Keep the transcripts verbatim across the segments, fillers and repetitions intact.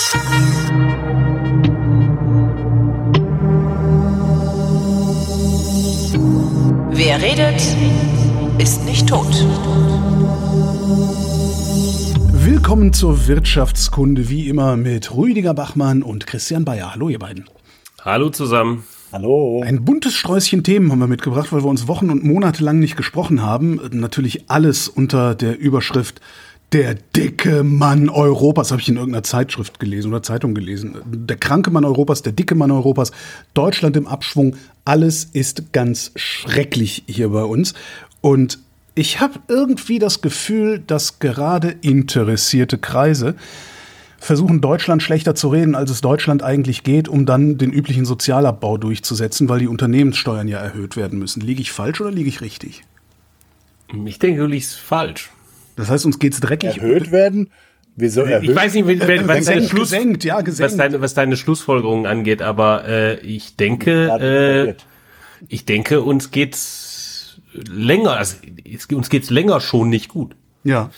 Wer redet, ist nicht tot. Willkommen zur Wirtschaftskunde, wie immer mit Rüdiger Bachmann und Christian Bayer. Hallo ihr beiden. Hallo zusammen. Hallo. Ein buntes Sträußchen Themen haben wir mitgebracht, weil wir uns Wochen und Monate lang nicht gesprochen haben. Natürlich alles unter der Überschrift der dicke Mann Europas, habe ich in irgendeiner Zeitschrift gelesen oder Zeitung gelesen. Der kranke Mann Europas, der dicke Mann Europas, Deutschland im Abschwung. Alles ist ganz schrecklich hier bei uns. Und ich habe irgendwie das Gefühl, dass gerade interessierte Kreise versuchen, Deutschland schlechter zu reden, als es Deutschland eigentlich geht, um dann den üblichen Sozialabbau durchzusetzen, weil die Unternehmenssteuern ja erhöht werden müssen. Liege ich falsch oder liege ich richtig? Ich denke, du liegst falsch. Das heißt, uns geht's dreckig. Erhöht werden? Wieso erhöht? Ich weiß nicht, wenn, wenn, was, deine gesenkt, Schluss, gesenkt, ja, gesenkt. was, deine, was deine Schlussfolgerungen angeht, aber äh, ich denke, äh, ich denke, uns geht's länger, also es, uns geht's länger schon nicht gut. Ja.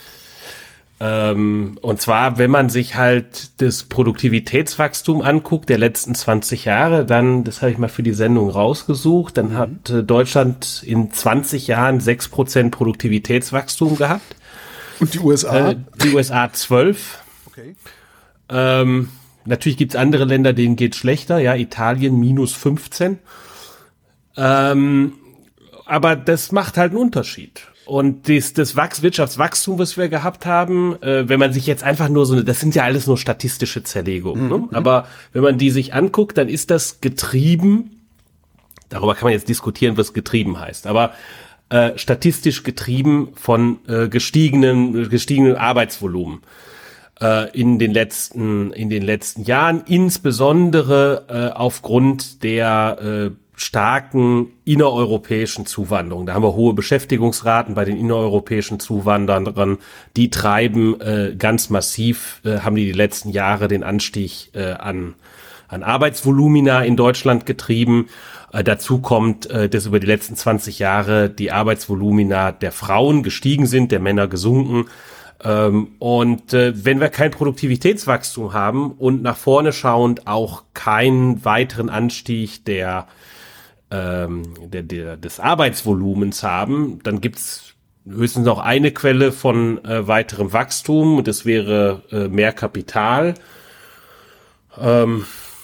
Ähm, und zwar, wenn man sich halt das Produktivitätswachstum anguckt der letzten zwanzig Jahre, dann, das habe ich mal für die Sendung rausgesucht, dann hat äh, Deutschland in zwanzig Jahren sechs Prozent Produktivitätswachstum gehabt. Und die U S A? Äh, die U S A zwölf. Okay. Ähm, natürlich gibt's andere Länder, denen geht's schlechter. Ja, Italien minus fünfzehn. Ähm, aber das macht halt einen Unterschied. Und das, das Wachs- Wirtschaftswachstum, was wir gehabt haben, äh, wenn man sich jetzt einfach nur so, das sind ja alles nur statistische Zerlegungen, mhm. ne? Aber wenn man die sich anguckt, dann ist das getrieben, darüber kann man jetzt diskutieren, was getrieben heißt, aber Äh, statistisch getrieben von äh, gestiegenen gestiegenen Arbeitsvolumen äh, in den letzten in den letzten Jahren, insbesondere äh, aufgrund der äh, starken innereuropäischen Zuwanderung. Da haben wir hohe Beschäftigungsraten bei den innereuropäischen Zuwanderern, die treiben äh, ganz massiv, äh, haben die die letzten Jahre den Anstieg äh, an an Arbeitsvolumina in Deutschland getrieben. Äh, dazu kommt, äh, dass über die letzten zwanzig Jahre die Arbeitsvolumina der Frauen gestiegen sind, der Männer gesunken. Ähm, und äh, wenn wir kein Produktivitätswachstum haben und nach vorne schauend auch keinen weiteren Anstieg der, ähm, der, der des Arbeitsvolumens haben, dann gibt's höchstens noch eine Quelle von äh, weiterem Wachstum, und das wäre äh, mehr Kapital. Ähm,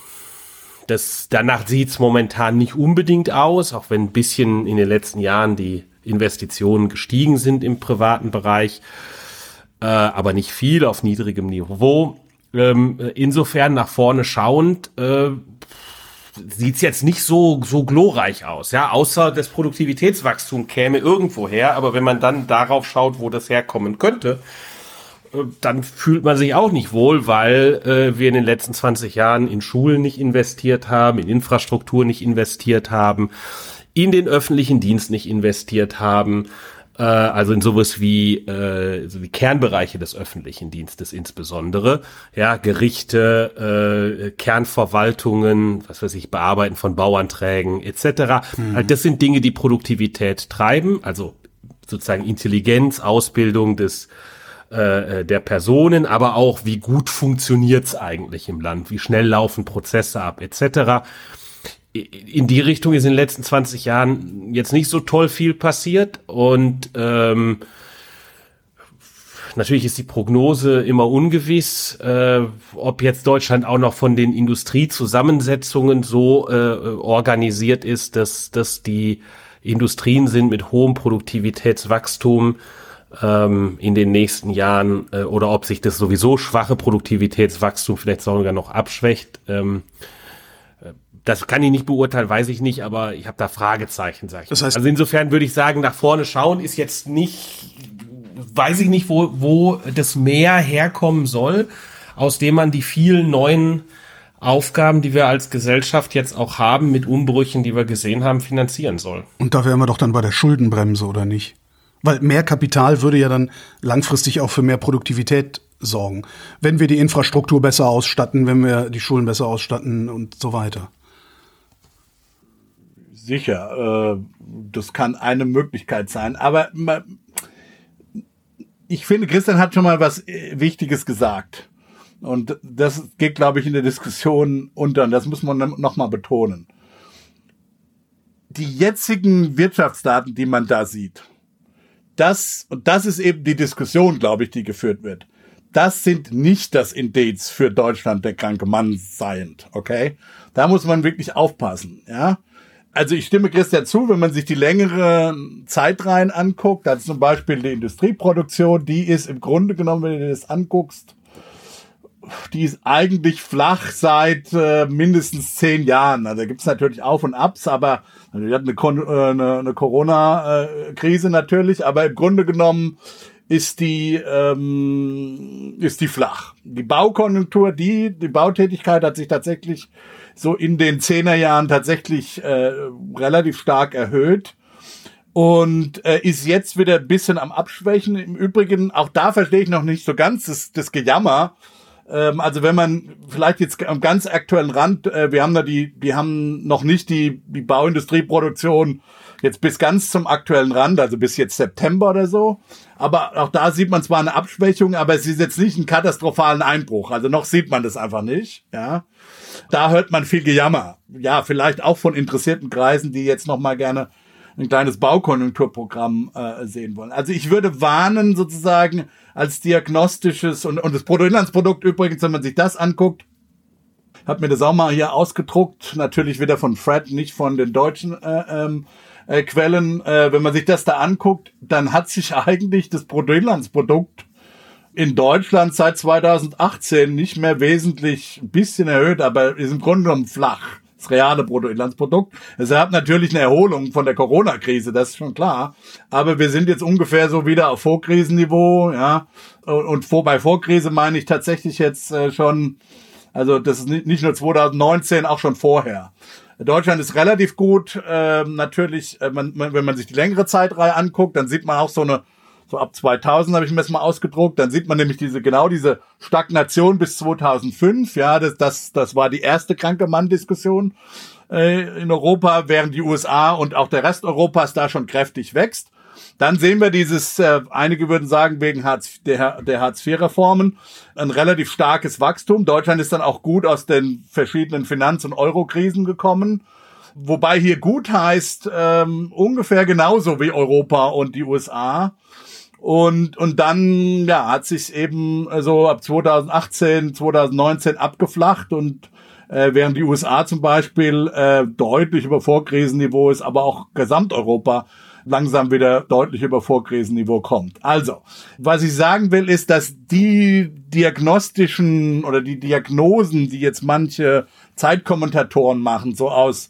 Das, danach sieht's momentan nicht unbedingt aus, auch wenn ein bisschen in den letzten Jahren die Investitionen gestiegen sind im privaten Bereich, äh, aber nicht viel, auf niedrigem Niveau. Ähm, insofern nach vorne schauend äh, sieht's jetzt nicht so so glorreich aus, ja, außer das Produktivitätswachstum käme irgendwo her, aber wenn man dann darauf schaut, wo das herkommen könnte, dann fühlt man sich auch nicht wohl, weil äh, wir in den letzten zwanzig Jahren in Schulen nicht investiert haben, in Infrastruktur nicht investiert haben, in den öffentlichen Dienst nicht investiert haben, äh, also in sowas wie, äh, so wie Kernbereiche des öffentlichen Dienstes insbesondere, ja, Gerichte, äh, Kernverwaltungen, was weiß ich, Bearbeiten von Bauanträgen et cetera. Mhm. Also das sind Dinge, die Produktivität treiben, also sozusagen Intelligenz, Ausbildung des der Personen, aber auch, wie gut funktioniert's eigentlich im Land, wie schnell laufen Prozesse ab, et cetera. In die Richtung ist in den letzten zwanzig Jahren jetzt nicht so toll viel passiert, und ähm, natürlich ist die Prognose immer ungewiss, äh, ob jetzt Deutschland auch noch von den Industriezusammensetzungen so äh, organisiert ist, dass, dass die Industrien sind mit hohem Produktivitätswachstum in den nächsten Jahren, äh, oder ob sich das sowieso schwache Produktivitätswachstum vielleicht sogar noch abschwächt. Ähm, das kann ich nicht beurteilen, weiß ich nicht, aber ich habe da Fragezeichen, sag ich. Das heißt, also insofern würde ich sagen, nach vorne schauen ist jetzt nicht, weiß ich nicht, wo, wo das mehr herkommen soll, aus dem man die vielen neuen Aufgaben, die wir als Gesellschaft jetzt auch haben, mit Umbrüchen, die wir gesehen haben, finanzieren soll. Und da wären wir doch dann bei der Schuldenbremse, oder nicht? Weil mehr Kapital würde ja dann langfristig auch für mehr Produktivität sorgen. Wenn wir die Infrastruktur besser ausstatten, wenn wir die Schulen besser ausstatten und so weiter. Sicher, äh, das kann eine Möglichkeit sein. Aber ich finde, Christian hat schon mal was Wichtiges gesagt. Und das geht, glaube ich, in der Diskussion unter. Und das muss man nochmal betonen. Die jetzigen Wirtschaftsdaten, die man da sieht, das, und das ist eben die Diskussion, glaube ich, die geführt wird. Das sind nicht das Indiz für Deutschland, der kranke Mann seiend, okay? Da muss man wirklich aufpassen, ja? Also ich stimme Christian zu, wenn man sich die längere Zeitreihen anguckt, also zum Beispiel die Industrieproduktion, die ist im Grunde genommen, wenn du dir das anguckst, die ist eigentlich flach seit äh, mindestens zehn Jahren. Also da gibt's natürlich Auf und Abs, aber also wir hatten eine, äh, eine, eine Corona-Krise natürlich, aber im Grunde genommen ist die ähm, ist die flach. Die Baukonjunktur, die die Bautätigkeit hat sich tatsächlich so in den Zehnerjahren tatsächlich äh, relativ stark erhöht. Und äh, ist jetzt wieder ein bisschen am Abschwächen. Im Übrigen, auch da verstehe ich noch nicht so ganz das, das Gejammer. Also wenn man vielleicht jetzt am ganz aktuellen Rand, äh, wir haben da die, wir haben noch nicht die, die Bauindustrieproduktion jetzt bis ganz zum aktuellen Rand, also bis jetzt September oder so. Aber auch da sieht man zwar eine Abschwächung, aber es ist jetzt nicht einen katastrophalen Einbruch. Also noch sieht man das einfach nicht, ja. Da hört man viel Gejammer. Ja, vielleicht auch von interessierten Kreisen, die jetzt noch mal gerne ein kleines Baukonjunkturprogramm äh, sehen wollen. Also ich würde warnen sozusagen als diagnostisches und, und das Bruttoinlandsprodukt übrigens, wenn man sich das anguckt, hat mir das auch mal hier ausgedruckt, natürlich wieder von Fred, nicht von den deutschen äh, ähm, äh, Quellen. Äh, wenn man sich das da anguckt, dann hat sich eigentlich das Bruttoinlandsprodukt in Deutschland seit zweitausendachtzehn nicht mehr wesentlich, ein bisschen erhöht, aber ist im Grunde genommen flach. Das reale Bruttoinlandsprodukt. Es hat natürlich eine Erholung von der Corona-Krise, das ist schon klar. Aber wir sind jetzt ungefähr so wieder auf Vorkrisenniveau, ja. Und vor, bei Vorkrise meine ich tatsächlich jetzt äh, schon, also das ist nicht nur zweitausendneunzehn, auch schon vorher. Deutschland ist relativ gut, äh, natürlich, äh, man, man, wenn man sich die längere Zeitreihe anguckt, dann sieht man auch so eine, so ab zweitausend habe ich mir das mal ausgedruckt, dann sieht man nämlich diese, genau diese Stagnation bis zweitausendfünf, ja, das, das, das war die erste kranke Mann-Diskussion äh, in Europa, während die U S A und auch der Rest Europas da schon kräftig wächst. Dann sehen wir dieses, äh, einige würden sagen, wegen Hartz, der, der Hartz-vier-Reformen, ein relativ starkes Wachstum. Deutschland ist dann auch gut aus den verschiedenen Finanz- und Euro-Krisen gekommen. Wobei hier gut heißt, ähm, ungefähr genauso wie Europa und die U S A. Und, und dann, ja, hat sich eben so ab zweitausendachtzehn, zweitausendneunzehn abgeflacht und, äh, während die U S A zum Beispiel, äh, deutlich über Vorkrisenniveau ist, aber auch Gesamteuropa langsam wieder deutlich über Vorkrisenniveau kommt. Also, was ich sagen will, ist, dass die diagnostischen oder die Diagnosen, die jetzt manche Zeitkommentatoren machen, so aus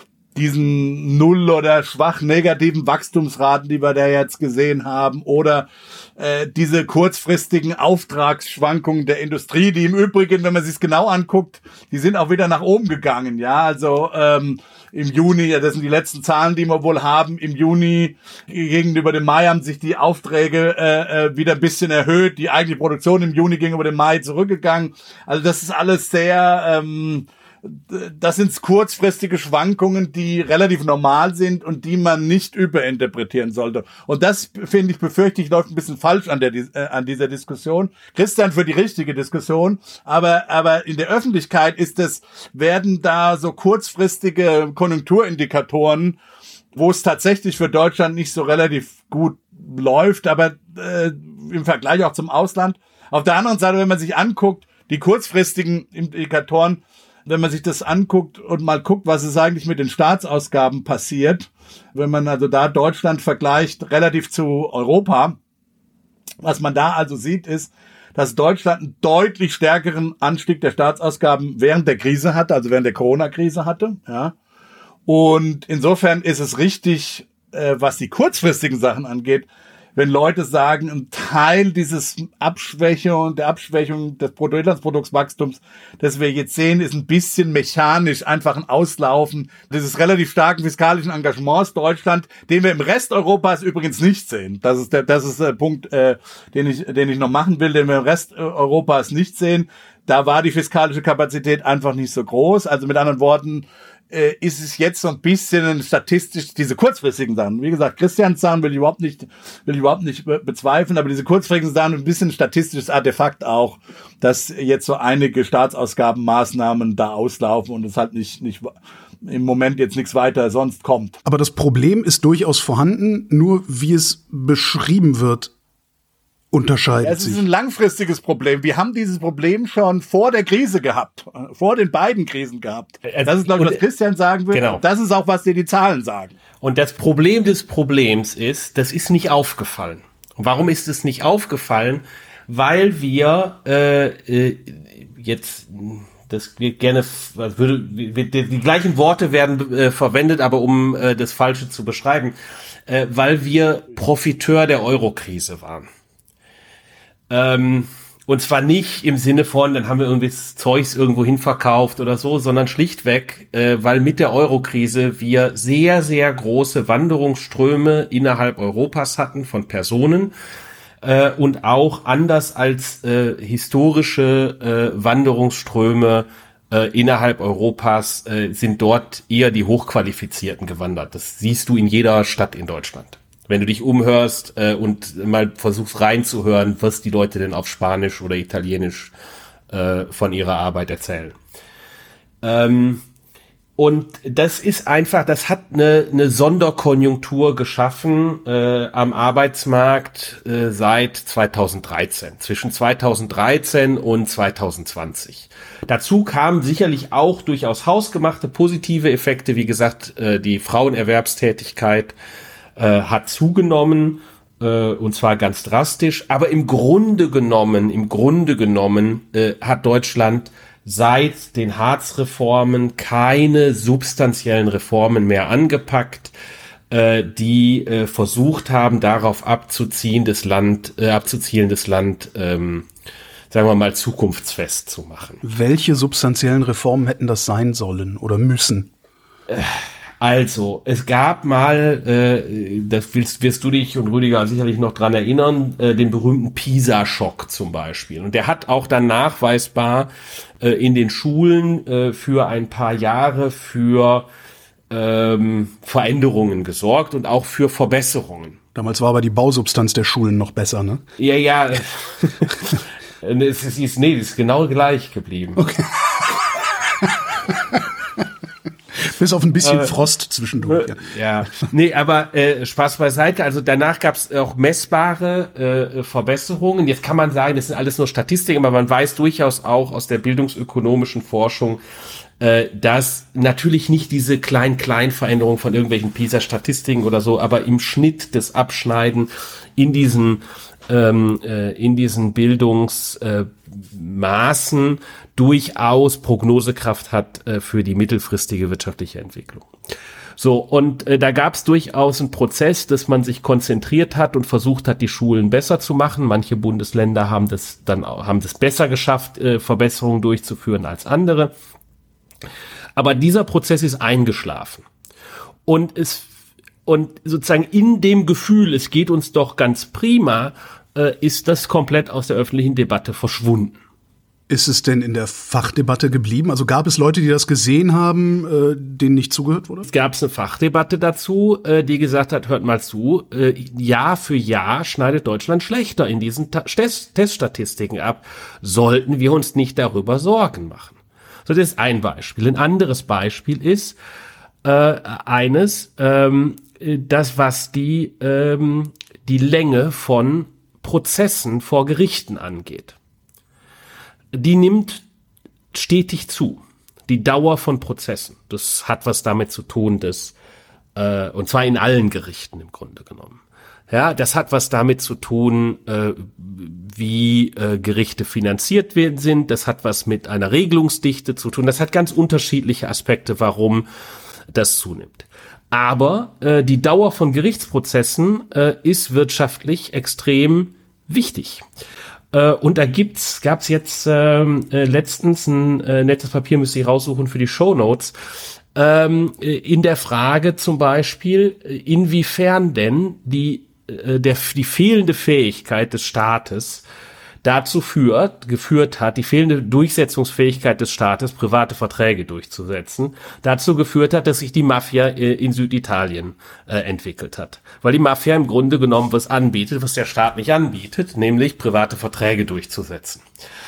diesen null- oder schwach negativen Wachstumsraten, die wir da jetzt gesehen haben, oder äh, diese kurzfristigen Auftragsschwankungen der Industrie, die im Übrigen, wenn man sich genau anguckt, die sind auch wieder nach oben gegangen, ja, also ähm, im Juni, das sind die letzten Zahlen, die wir wohl haben, im Juni gegenüber dem Mai haben sich die Aufträge äh, wieder ein bisschen erhöht, die eigentliche Produktion im Juni gegenüber dem Mai zurückgegangen, also das ist alles sehr ähm, das sind kurzfristige Schwankungen, die relativ normal sind und die man nicht überinterpretieren sollte. Und das, finde ich, befürchte ich, läuft ein bisschen falsch an der äh, an dieser Diskussion. Christian für die richtige Diskussion, aber aber in der Öffentlichkeit ist es, werden da so kurzfristige Konjunkturindikatoren, wo es tatsächlich für Deutschland nicht so relativ gut läuft, aber äh, im Vergleich auch zum Ausland. Auf der anderen Seite, wenn man sich anguckt, die kurzfristigen Indikatoren, wenn man sich das anguckt und mal guckt, was ist eigentlich mit den Staatsausgaben passiert, wenn man also da Deutschland vergleicht relativ zu Europa, was man da also sieht, ist, dass Deutschland einen deutlich stärkeren Anstieg der Staatsausgaben während der Krise hatte, also während der Corona-Krise hatte, ja. Und insofern ist es richtig, äh, was die kurzfristigen Sachen angeht, wenn Leute sagen, ein Teil dieses Abschwächung, der Abschwächung des Bruttoinlandsproduktswachstums, das wir jetzt sehen, ist ein bisschen mechanisch, einfach ein Auslaufen dieses relativ starken fiskalischen Engagements Deutschland, den wir im Rest Europas übrigens nicht sehen. Das ist der, das ist der Punkt, äh, den ich, den ich noch machen will, den wir im Rest Europas nicht sehen. Da war die fiskalische Kapazität einfach nicht so groß. Also mit anderen Worten, äh, ist es jetzt so ein bisschen statistisch, diese kurzfristigen Sachen. Wie gesagt, Christians Sachen will ich überhaupt nicht, will ich überhaupt nicht be- bezweifeln, aber diese kurzfristigen Sachen ein bisschen statistisches Artefakt auch, dass jetzt so einige Staatsausgabenmaßnahmen da auslaufen und es halt nicht, nicht im Moment jetzt nichts weiter sonst kommt. Aber das Problem ist durchaus vorhanden, nur wie es beschrieben wird, unterscheidet Es ist sich. ein langfristiges Problem. Wir haben dieses Problem schon vor der Krise gehabt, vor den beiden Krisen gehabt. Das ist, glaube ich, was Christian sagen will. Genau. Das ist auch, was dir die Zahlen sagen. Und das Problem des Problems ist, das ist nicht aufgefallen. Und warum ist es nicht aufgefallen? Weil wir äh, äh, jetzt, das wird gerne, also würde, die, die gleichen Worte werden äh, verwendet, aber um äh, das Falsche zu beschreiben, äh, weil wir Profiteur der Euro-Krise waren. Ähm, und zwar nicht im Sinne von, dann haben wir irgendwie das Zeugs irgendwo hin verkauft oder so, sondern schlichtweg, äh, weil mit der Euro-Krise wir sehr, sehr große Wanderungsströme innerhalb Europas hatten von Personen äh, und auch anders als äh, historische äh, Wanderungsströme äh, innerhalb Europas äh, sind dort eher die Hochqualifizierten gewandert. Das siehst du in jeder Stadt in Deutschland. Wenn du dich umhörst äh, und mal versuchst reinzuhören, was die Leute denn auf Spanisch oder Italienisch äh, von ihrer Arbeit erzählen. Ähm, und das ist einfach, das hat eine, eine Sonderkonjunktur geschaffen äh, am Arbeitsmarkt äh, seit zweitausenddreizehn, zwischen zweitausenddreizehn und zweitausendzwanzig. Dazu kamen sicherlich auch durchaus hausgemachte positive Effekte, wie gesagt, äh, die Frauenerwerbstätigkeit Äh, hat zugenommen, äh, und zwar ganz drastisch, aber im Grunde genommen, im Grunde genommen äh, hat Deutschland seit den Hartz-Reformen keine substanziellen Reformen mehr angepackt, äh, die äh, versucht haben, darauf abzuziehen, das Land, äh, abzuzielen, das Land, ähm, sagen wir mal, zukunftsfest zu machen. Welche substanziellen Reformen hätten das sein sollen oder müssen? Äh, Also, es gab mal, äh, das willst, wirst du dich und Rüdiger sicherlich noch dran erinnern, äh, den berühmten Pisa-Schock zum Beispiel. Und der hat auch dann nachweisbar äh, in den Schulen äh, für ein paar Jahre für ähm, Veränderungen gesorgt und auch für Verbesserungen. Damals war aber die Bausubstanz der Schulen noch besser, ne? Ja, ja. es ist, ist, nee, es ist genau gleich geblieben. Okay. Bis auf ein bisschen äh, Frost zwischendurch. Äh, ja. ja, nee, aber äh, Spaß beiseite. Also danach gab es auch messbare äh, Verbesserungen. Jetzt kann man sagen, das sind alles nur Statistiken, aber man weiß durchaus auch aus der bildungsökonomischen Forschung, äh, dass natürlich nicht diese Klein-Klein-Veränderungen von irgendwelchen PISA-Statistiken oder so, aber im Schnitt das Abschneiden in diesen ähm, äh, in diesen Bildungsmaßen äh, durchaus Prognosekraft hat äh, für die mittelfristige wirtschaftliche Entwicklung. So, und äh, da gab es durchaus einen Prozess, dass man sich konzentriert hat und versucht hat, die Schulen besser zu machen. Manche Bundesländer haben das dann auch, haben das besser geschafft, äh, Verbesserungen durchzuführen als andere. Aber dieser Prozess ist eingeschlafen. Und es und sozusagen in dem Gefühl, es geht uns doch ganz prima, äh, ist das komplett aus der öffentlichen Debatte verschwunden. Ist es denn in der Fachdebatte geblieben? Also gab es Leute, die das gesehen haben, äh, denen nicht zugehört wurde? Es gab eine Fachdebatte dazu, äh, die gesagt hat, hört mal zu, äh, Jahr für Jahr schneidet Deutschland schlechter in diesen Ta- Test- Teststatistiken ab. Sollten wir uns nicht darüber Sorgen machen? So, das ist ein Beispiel. Ein anderes Beispiel ist äh, eines, ähm, das, was die, ähm, die Länge von Prozessen vor Gerichten angeht. Die nimmt stetig zu. Die Dauer von Prozessen. Das hat was damit zu tun, dass, äh, und zwar in allen Gerichten im Grunde genommen. Ja, das hat was damit zu tun, äh, wie äh, Gerichte finanziert werden sind. Das hat was mit einer Regelungsdichte zu tun. Das hat ganz unterschiedliche Aspekte, warum das zunimmt. Aber äh, die Dauer von Gerichtsprozessen äh, ist wirtschaftlich extrem wichtig. Äh, und da gibt's, gab's jetzt äh, äh, letztens ein äh, nettes Papier, müsste ich raussuchen für die Shownotes, ähm, in der Frage zum Beispiel, inwiefern denn die, äh, der, die fehlende Fähigkeit des Staates, dazu führt, geführt hat, die fehlende Durchsetzungsfähigkeit des Staates, private Verträge durchzusetzen, dazu geführt hat, dass sich die Mafia äh, in Süditalien äh, entwickelt hat. Weil die Mafia im Grunde genommen was anbietet, was der Staat nicht anbietet, nämlich private Verträge durchzusetzen.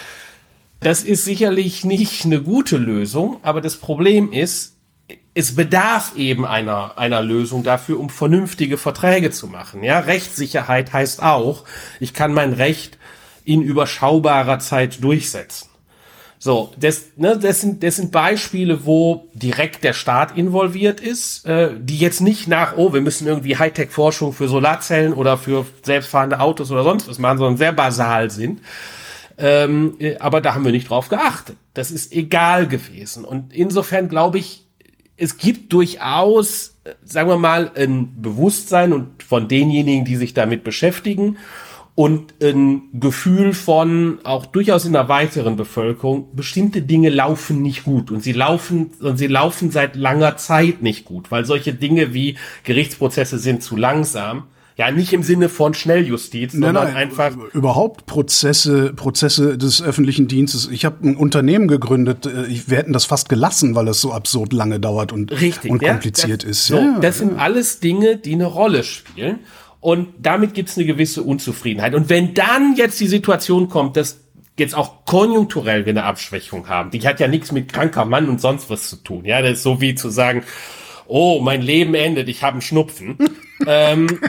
Das ist sicherlich nicht eine gute Lösung, aber das Problem ist, es bedarf eben einer, einer Lösung dafür, um vernünftige Verträge zu machen. Ja, Rechtssicherheit heißt auch, ich kann mein Recht in überschaubarer Zeit durchsetzen. So, das, ne, das sind, das sind Beispiele, wo direkt der Staat involviert ist, äh, die jetzt nicht nach, oh, wir müssen irgendwie Hightech-Forschung für Solarzellen oder für selbstfahrende Autos oder sonst was machen, sondern sehr basal sind. Ähm, aber da haben wir nicht drauf geachtet. Das ist egal gewesen. Und insofern glaube ich, es gibt durchaus, sagen wir mal, ein Bewusstsein und von denjenigen, die sich damit beschäftigen und ein Gefühl von auch durchaus in der weiteren Bevölkerung, bestimmte Dinge laufen nicht gut und sie laufen und sie laufen seit langer Zeit nicht gut, weil solche Dinge wie Gerichtsprozesse sind zu langsam. Ja, nicht im Sinne von Schnelljustiz, sondern nein, nein, einfach überhaupt Prozesse, Prozesse des öffentlichen Dienstes. Ich habe ein Unternehmen gegründet. Wir hätten das fast gelassen, weil es so absurd lange dauert und, richtig, und ja, kompliziert das, ist. So, ja, das ja. sind alles Dinge, die eine Rolle spielen. Und damit gibt's eine gewisse Unzufriedenheit. Und wenn dann jetzt die Situation kommt, dass jetzt auch konjunkturell wir eine Abschwächung haben, die hat ja nichts mit kranker Mann und sonst was zu tun. Ja, das ist so wie zu sagen, oh, mein Leben endet, ich habe einen Schnupfen. ähm,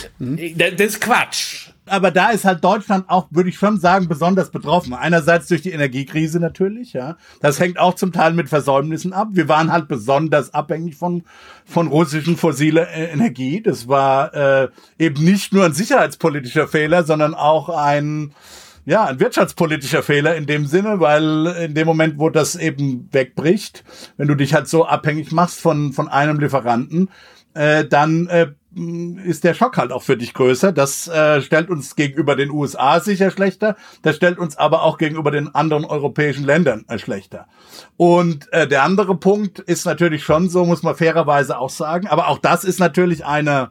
das ist Quatsch. Aber da ist halt Deutschland auch, würde ich schon sagen, besonders betroffen. Einerseits durch die Energiekrise natürlich, ja. Das hängt auch zum Teil mit Versäumnissen ab. Wir waren halt besonders abhängig von von russischen fossiler Energie. Das war äh, eben nicht nur ein sicherheitspolitischer Fehler, sondern auch ein ja ein wirtschaftspolitischer Fehler in dem Sinne, weil in dem Moment, wo das eben wegbricht, wenn du dich halt so abhängig machst von von einem Lieferanten, äh, dann äh, ist der Schock halt auch für dich größer. Das äh, stellt uns gegenüber den U S A sicher schlechter. Das stellt uns aber auch gegenüber den anderen europäischen Ländern äh, schlechter. Und äh, der andere Punkt ist natürlich schon so, muss man fairerweise auch sagen. Aber auch das ist natürlich eine,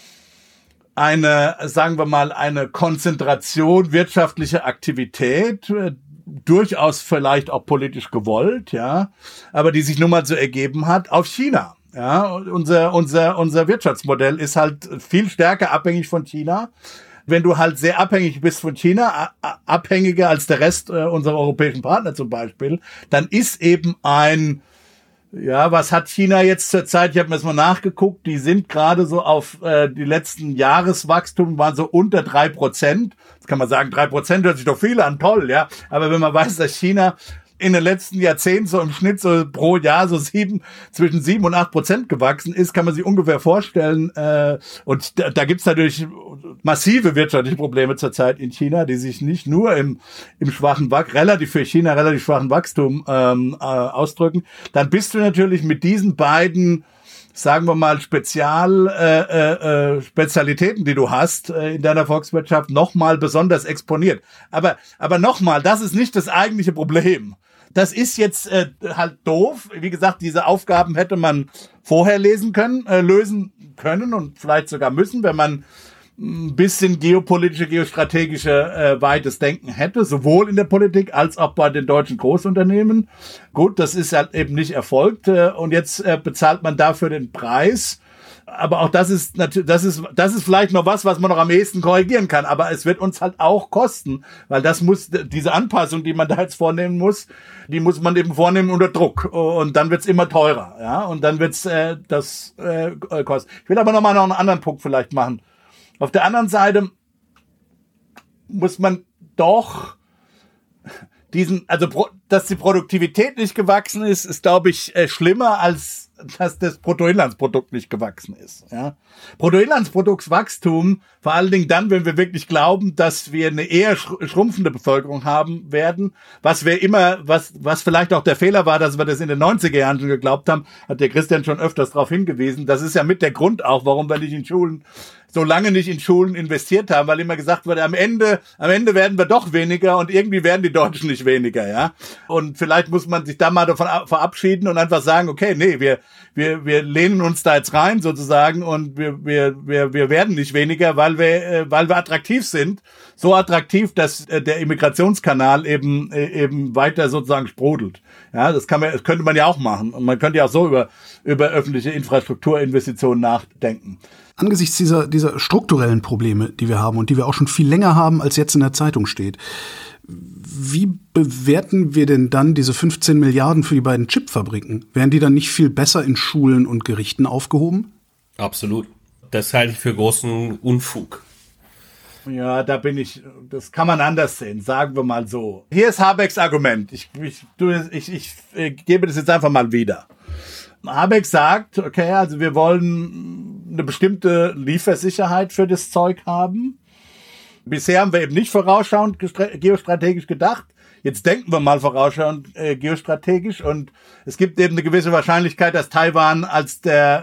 eine, sagen wir mal, eine Konzentration wirtschaftlicher Aktivität, äh, durchaus vielleicht auch politisch gewollt, ja, aber die sich nun mal so ergeben hat auf China. Ja, unser, unser, unser Wirtschaftsmodell ist halt viel stärker abhängig von China. Wenn du halt sehr abhängig bist von China, abhängiger als der Rest äh, unserer europäischen Partner zum Beispiel, dann ist eben ein, ja, was hat China jetzt zur Zeit? Ich habe mir das mal nachgeguckt, die sind gerade so auf äh, die letzten Jahreswachstum waren so unter drei Prozent. Jetzt kann man sagen, drei Prozent hört sich doch viel an, toll, ja. Aber wenn man weiß, dass China in den letzten Jahrzehnten so im Schnitt so pro Jahr so sieben, zwischen sieben und acht Prozent gewachsen ist, kann man sich ungefähr vorstellen. Äh, und da, da gibt's natürlich massive wirtschaftliche Probleme zurzeit in China, die sich nicht nur im, im schwachen Wachstum, relativ für China relativ schwachen Wachstum ähm, äh, ausdrücken. Dann bist du natürlich mit diesen beiden, sagen wir mal, Spezial, äh, äh, Spezialitäten, die du hast äh, in deiner Volkswirtschaft, nochmal besonders exponiert. Aber, aber nochmal, das ist nicht das eigentliche Problem. Das ist jetzt äh, halt doof. Wie gesagt, diese Aufgaben hätte man vorher lesen können, äh, lösen können und vielleicht sogar müssen, wenn man ein bisschen geopolitische, geostrategische äh, weites Denken hätte, sowohl in der Politik als auch bei den deutschen Großunternehmen. Gut, das ist halt eben nicht erfolgt äh, und jetzt äh, bezahlt man dafür den Preis. Aber auch das ist natürlich, das ist, das ist vielleicht noch was, was man noch am ehesten korrigieren kann. Aber es wird uns halt auch kosten, weil das muss, diese Anpassung, die man da jetzt vornehmen muss, die muss man eben vornehmen unter Druck. Und dann wird's immer teurer, ja. Und dann wird's äh, das äh, kosten. Ich will aber noch mal noch einen anderen Punkt vielleicht machen. Auf der anderen Seite muss man doch diesen, also dass die Produktivität nicht gewachsen ist, ist, glaube ich, äh, schlimmer als dass das Bruttoinlandsprodukt nicht gewachsen ist. Ja. Bruttoinlandsproduktswachstum, vor allen Dingen dann, wenn wir wirklich glauben, dass wir eine eher schrumpfende Bevölkerung haben werden, was wir immer, was was vielleicht auch der Fehler war, dass wir das in den neunziger Jahren schon geglaubt haben, hat der Christian schon öfters darauf hingewiesen. Das ist ja mit der Grund auch, warum wir nicht in Schulen, so lange nicht in Schulen investiert haben, weil immer gesagt wurde, am Ende, am Ende werden wir doch weniger und irgendwie werden die Deutschen nicht weniger, ja. Und vielleicht muss man sich da mal davon verabschieden und einfach sagen, okay, nee, wir, wir, wir lehnen uns da jetzt rein sozusagen und wir, wir, wir, wir werden nicht weniger, weil wir, weil wir attraktiv sind. So attraktiv, dass der Immigrationskanal eben, eben weiter sozusagen sprudelt. Ja, das kann man, das könnte man ja auch machen. Und man könnte ja auch so über, über öffentliche Infrastrukturinvestitionen nachdenken. Angesichts dieser, dieser strukturellen Probleme, die wir haben und die wir auch schon viel länger haben, als jetzt in der Zeitung steht, wie bewerten wir denn dann diese fünfzehn Milliarden für die beiden Chipfabriken? Wären die dann nicht viel besser in Schulen und Gerichten aufgehoben? Absolut. Das halte ich für großen Unfug. Ja, da bin ich, das kann man anders sehen, sagen wir mal so. Hier ist Habecks Argument. Ich, ich, ich, ich, ich gebe das jetzt einfach mal wieder. Habeck sagt, okay, also wir wollen eine bestimmte Liefersicherheit für das Zeug haben. Bisher haben wir eben nicht vorausschauend geostrategisch gedacht. Jetzt denken wir mal vorausschauend äh, geostrategisch und es gibt eben eine gewisse Wahrscheinlichkeit, dass Taiwan als der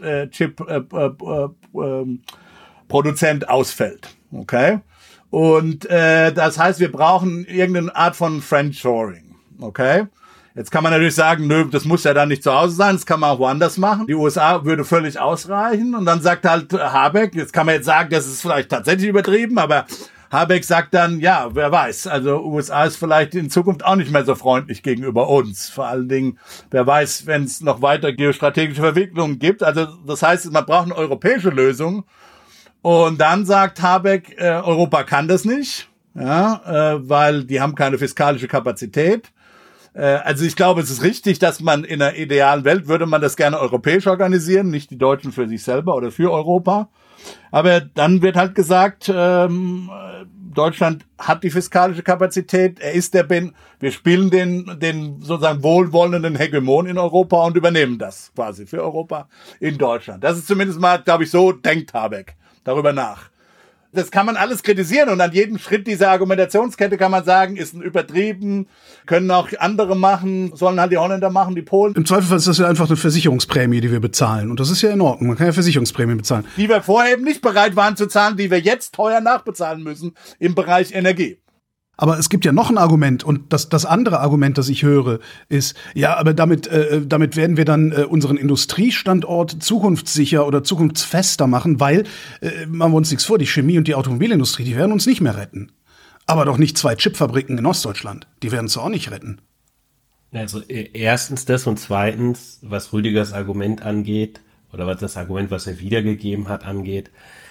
Welt-Chip-Produzent äh, äh, äh, ausfällt. Okay? Und äh, das heißt, wir brauchen irgendeine Art von Friendshoring. Okay? Jetzt kann man natürlich sagen, nö, das muss ja dann nicht zu Hause sein, das kann man auch woanders machen. Die U S A würde völlig ausreichen und dann sagt halt Habeck, jetzt kann man jetzt sagen, das ist vielleicht tatsächlich übertrieben, aber Habeck sagt dann, ja, wer weiß, also U S A ist vielleicht in Zukunft auch nicht mehr so freundlich gegenüber uns. Vor allen Dingen, wer weiß, wenn es noch weiter geostrategische Verwicklungen gibt. Also das heißt, man braucht eine europäische Lösung. Und dann sagt Habeck, äh, Europa kann das nicht, ja, äh, weil die haben keine fiskalische Kapazität. Also ich glaube, es ist richtig, dass man in einer idealen Welt würde man das gerne europäisch organisieren, nicht die Deutschen für sich selber oder für Europa. Aber dann wird halt gesagt, ähm, Deutschland hat die fiskalische Kapazität, er ist der Ben, wir spielen den, den sozusagen wohlwollenden Hegemon in Europa und übernehmen das quasi für Europa in Deutschland. Das ist zumindest mal, glaube ich, so denkt Habeck darüber nach. Das kann man alles kritisieren und an jedem Schritt dieser Argumentationskette kann man sagen, ist ein übertrieben, können auch andere machen, sollen halt die Holländer machen, die Polen. Im Zweifelsfall ist das ja einfach eine Versicherungsprämie, die wir bezahlen. Und das ist ja in Ordnung, man kann ja Versicherungsprämien bezahlen. Die wir vorher eben nicht bereit waren zu zahlen, die wir jetzt teuer nachbezahlen müssen im Bereich Energie. Aber es gibt ja noch ein Argument und das, das andere Argument, das ich höre, ist, ja, aber damit, äh, damit werden wir dann äh, unseren Industriestandort zukunftssicher oder zukunftsfester machen, weil, äh, machen wir uns nichts vor, die Chemie- und die Automobilindustrie, die werden uns nicht mehr retten. Aber doch nicht zwei Chipfabriken in Ostdeutschland, die werden uns auch nicht retten. Also erstens das und zweitens, was Rüdigers Argument angeht, oder was das Argument, was er wiedergegeben hat, angeht,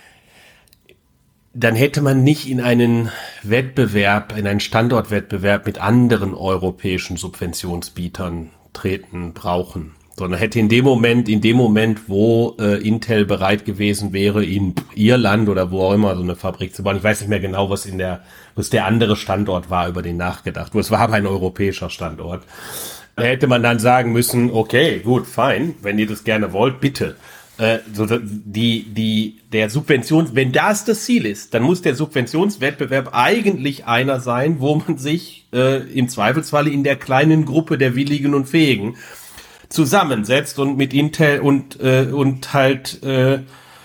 dann hätte man nicht in einen Wettbewerb, in einen Standortwettbewerb mit anderen europäischen Subventionsbietern treten brauchen, sondern hätte in dem Moment, in dem Moment, wo äh, Intel bereit gewesen wäre, in Irland oder wo auch immer so eine Fabrik zu bauen, ich weiß nicht mehr genau, was in der, was der andere Standort war, über den nachgedacht. Es war aber ein europäischer Standort. Da hätte man dann sagen müssen, okay, gut, fein, wenn ihr das gerne wollt, bitte. Äh, so die, die, der Subventions, wenn das das Ziel ist, dann muss der Subventionswettbewerb eigentlich einer sein, wo man sich äh, im Zweifelsfalle in der kleinen Gruppe der Willigen und Fähigen zusammensetzt und mit Intel und äh, und halt äh,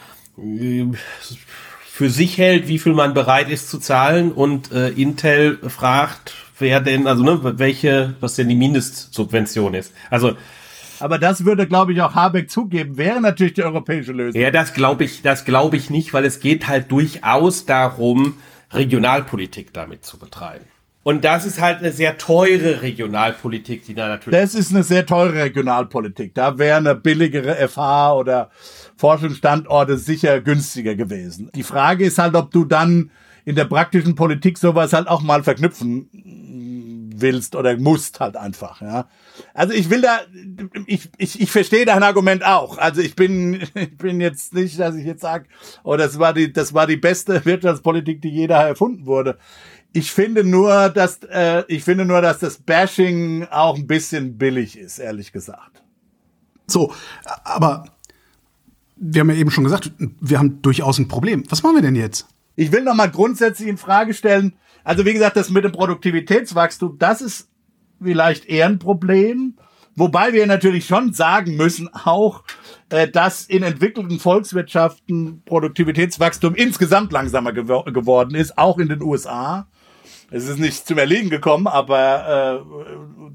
für sich hält, wie viel man bereit ist zu zahlen und äh, Intel fragt, wer denn, also ne, welche, was denn die Mindestsubvention ist. Also aber das würde, glaube ich, auch Habeck zugeben, wäre natürlich die europäische Lösung. Ja, das glaube ich, das glaube ich nicht, weil es geht halt durchaus darum, Regionalpolitik damit zu betreiben. Und das ist halt eine sehr teure Regionalpolitik, die da natürlich... Das ist eine sehr teure Regionalpolitik. Da wäre eine billigere F H oder Forschungsstandorte sicher günstiger gewesen. Die Frage ist halt, ob du dann in der praktischen Politik sowas halt auch mal verknüpfen willst oder musst halt einfach, ja. Also ich will da, ich, ich, ich verstehe dein Argument auch. Also ich bin, ich bin jetzt nicht, dass ich jetzt sage, oh, das war die, das war die beste Wirtschaftspolitik, die jeder erfunden wurde. Ich finde nur, dass, äh, ich finde nur, dass das Bashing auch ein bisschen billig ist, ehrlich gesagt. So, aber wir haben ja eben schon gesagt, wir haben durchaus ein Problem. Was machen wir denn jetzt? Ich will noch mal grundsätzlich in Frage stellen, also wie gesagt, das mit dem Produktivitätswachstum, das ist vielleicht eher ein Problem, wobei wir natürlich schon sagen müssen auch, äh, dass in entwickelten Volkswirtschaften Produktivitätswachstum insgesamt langsamer gew- geworden ist, auch in den U S A. Es ist nicht zum Erliegen gekommen, aber äh,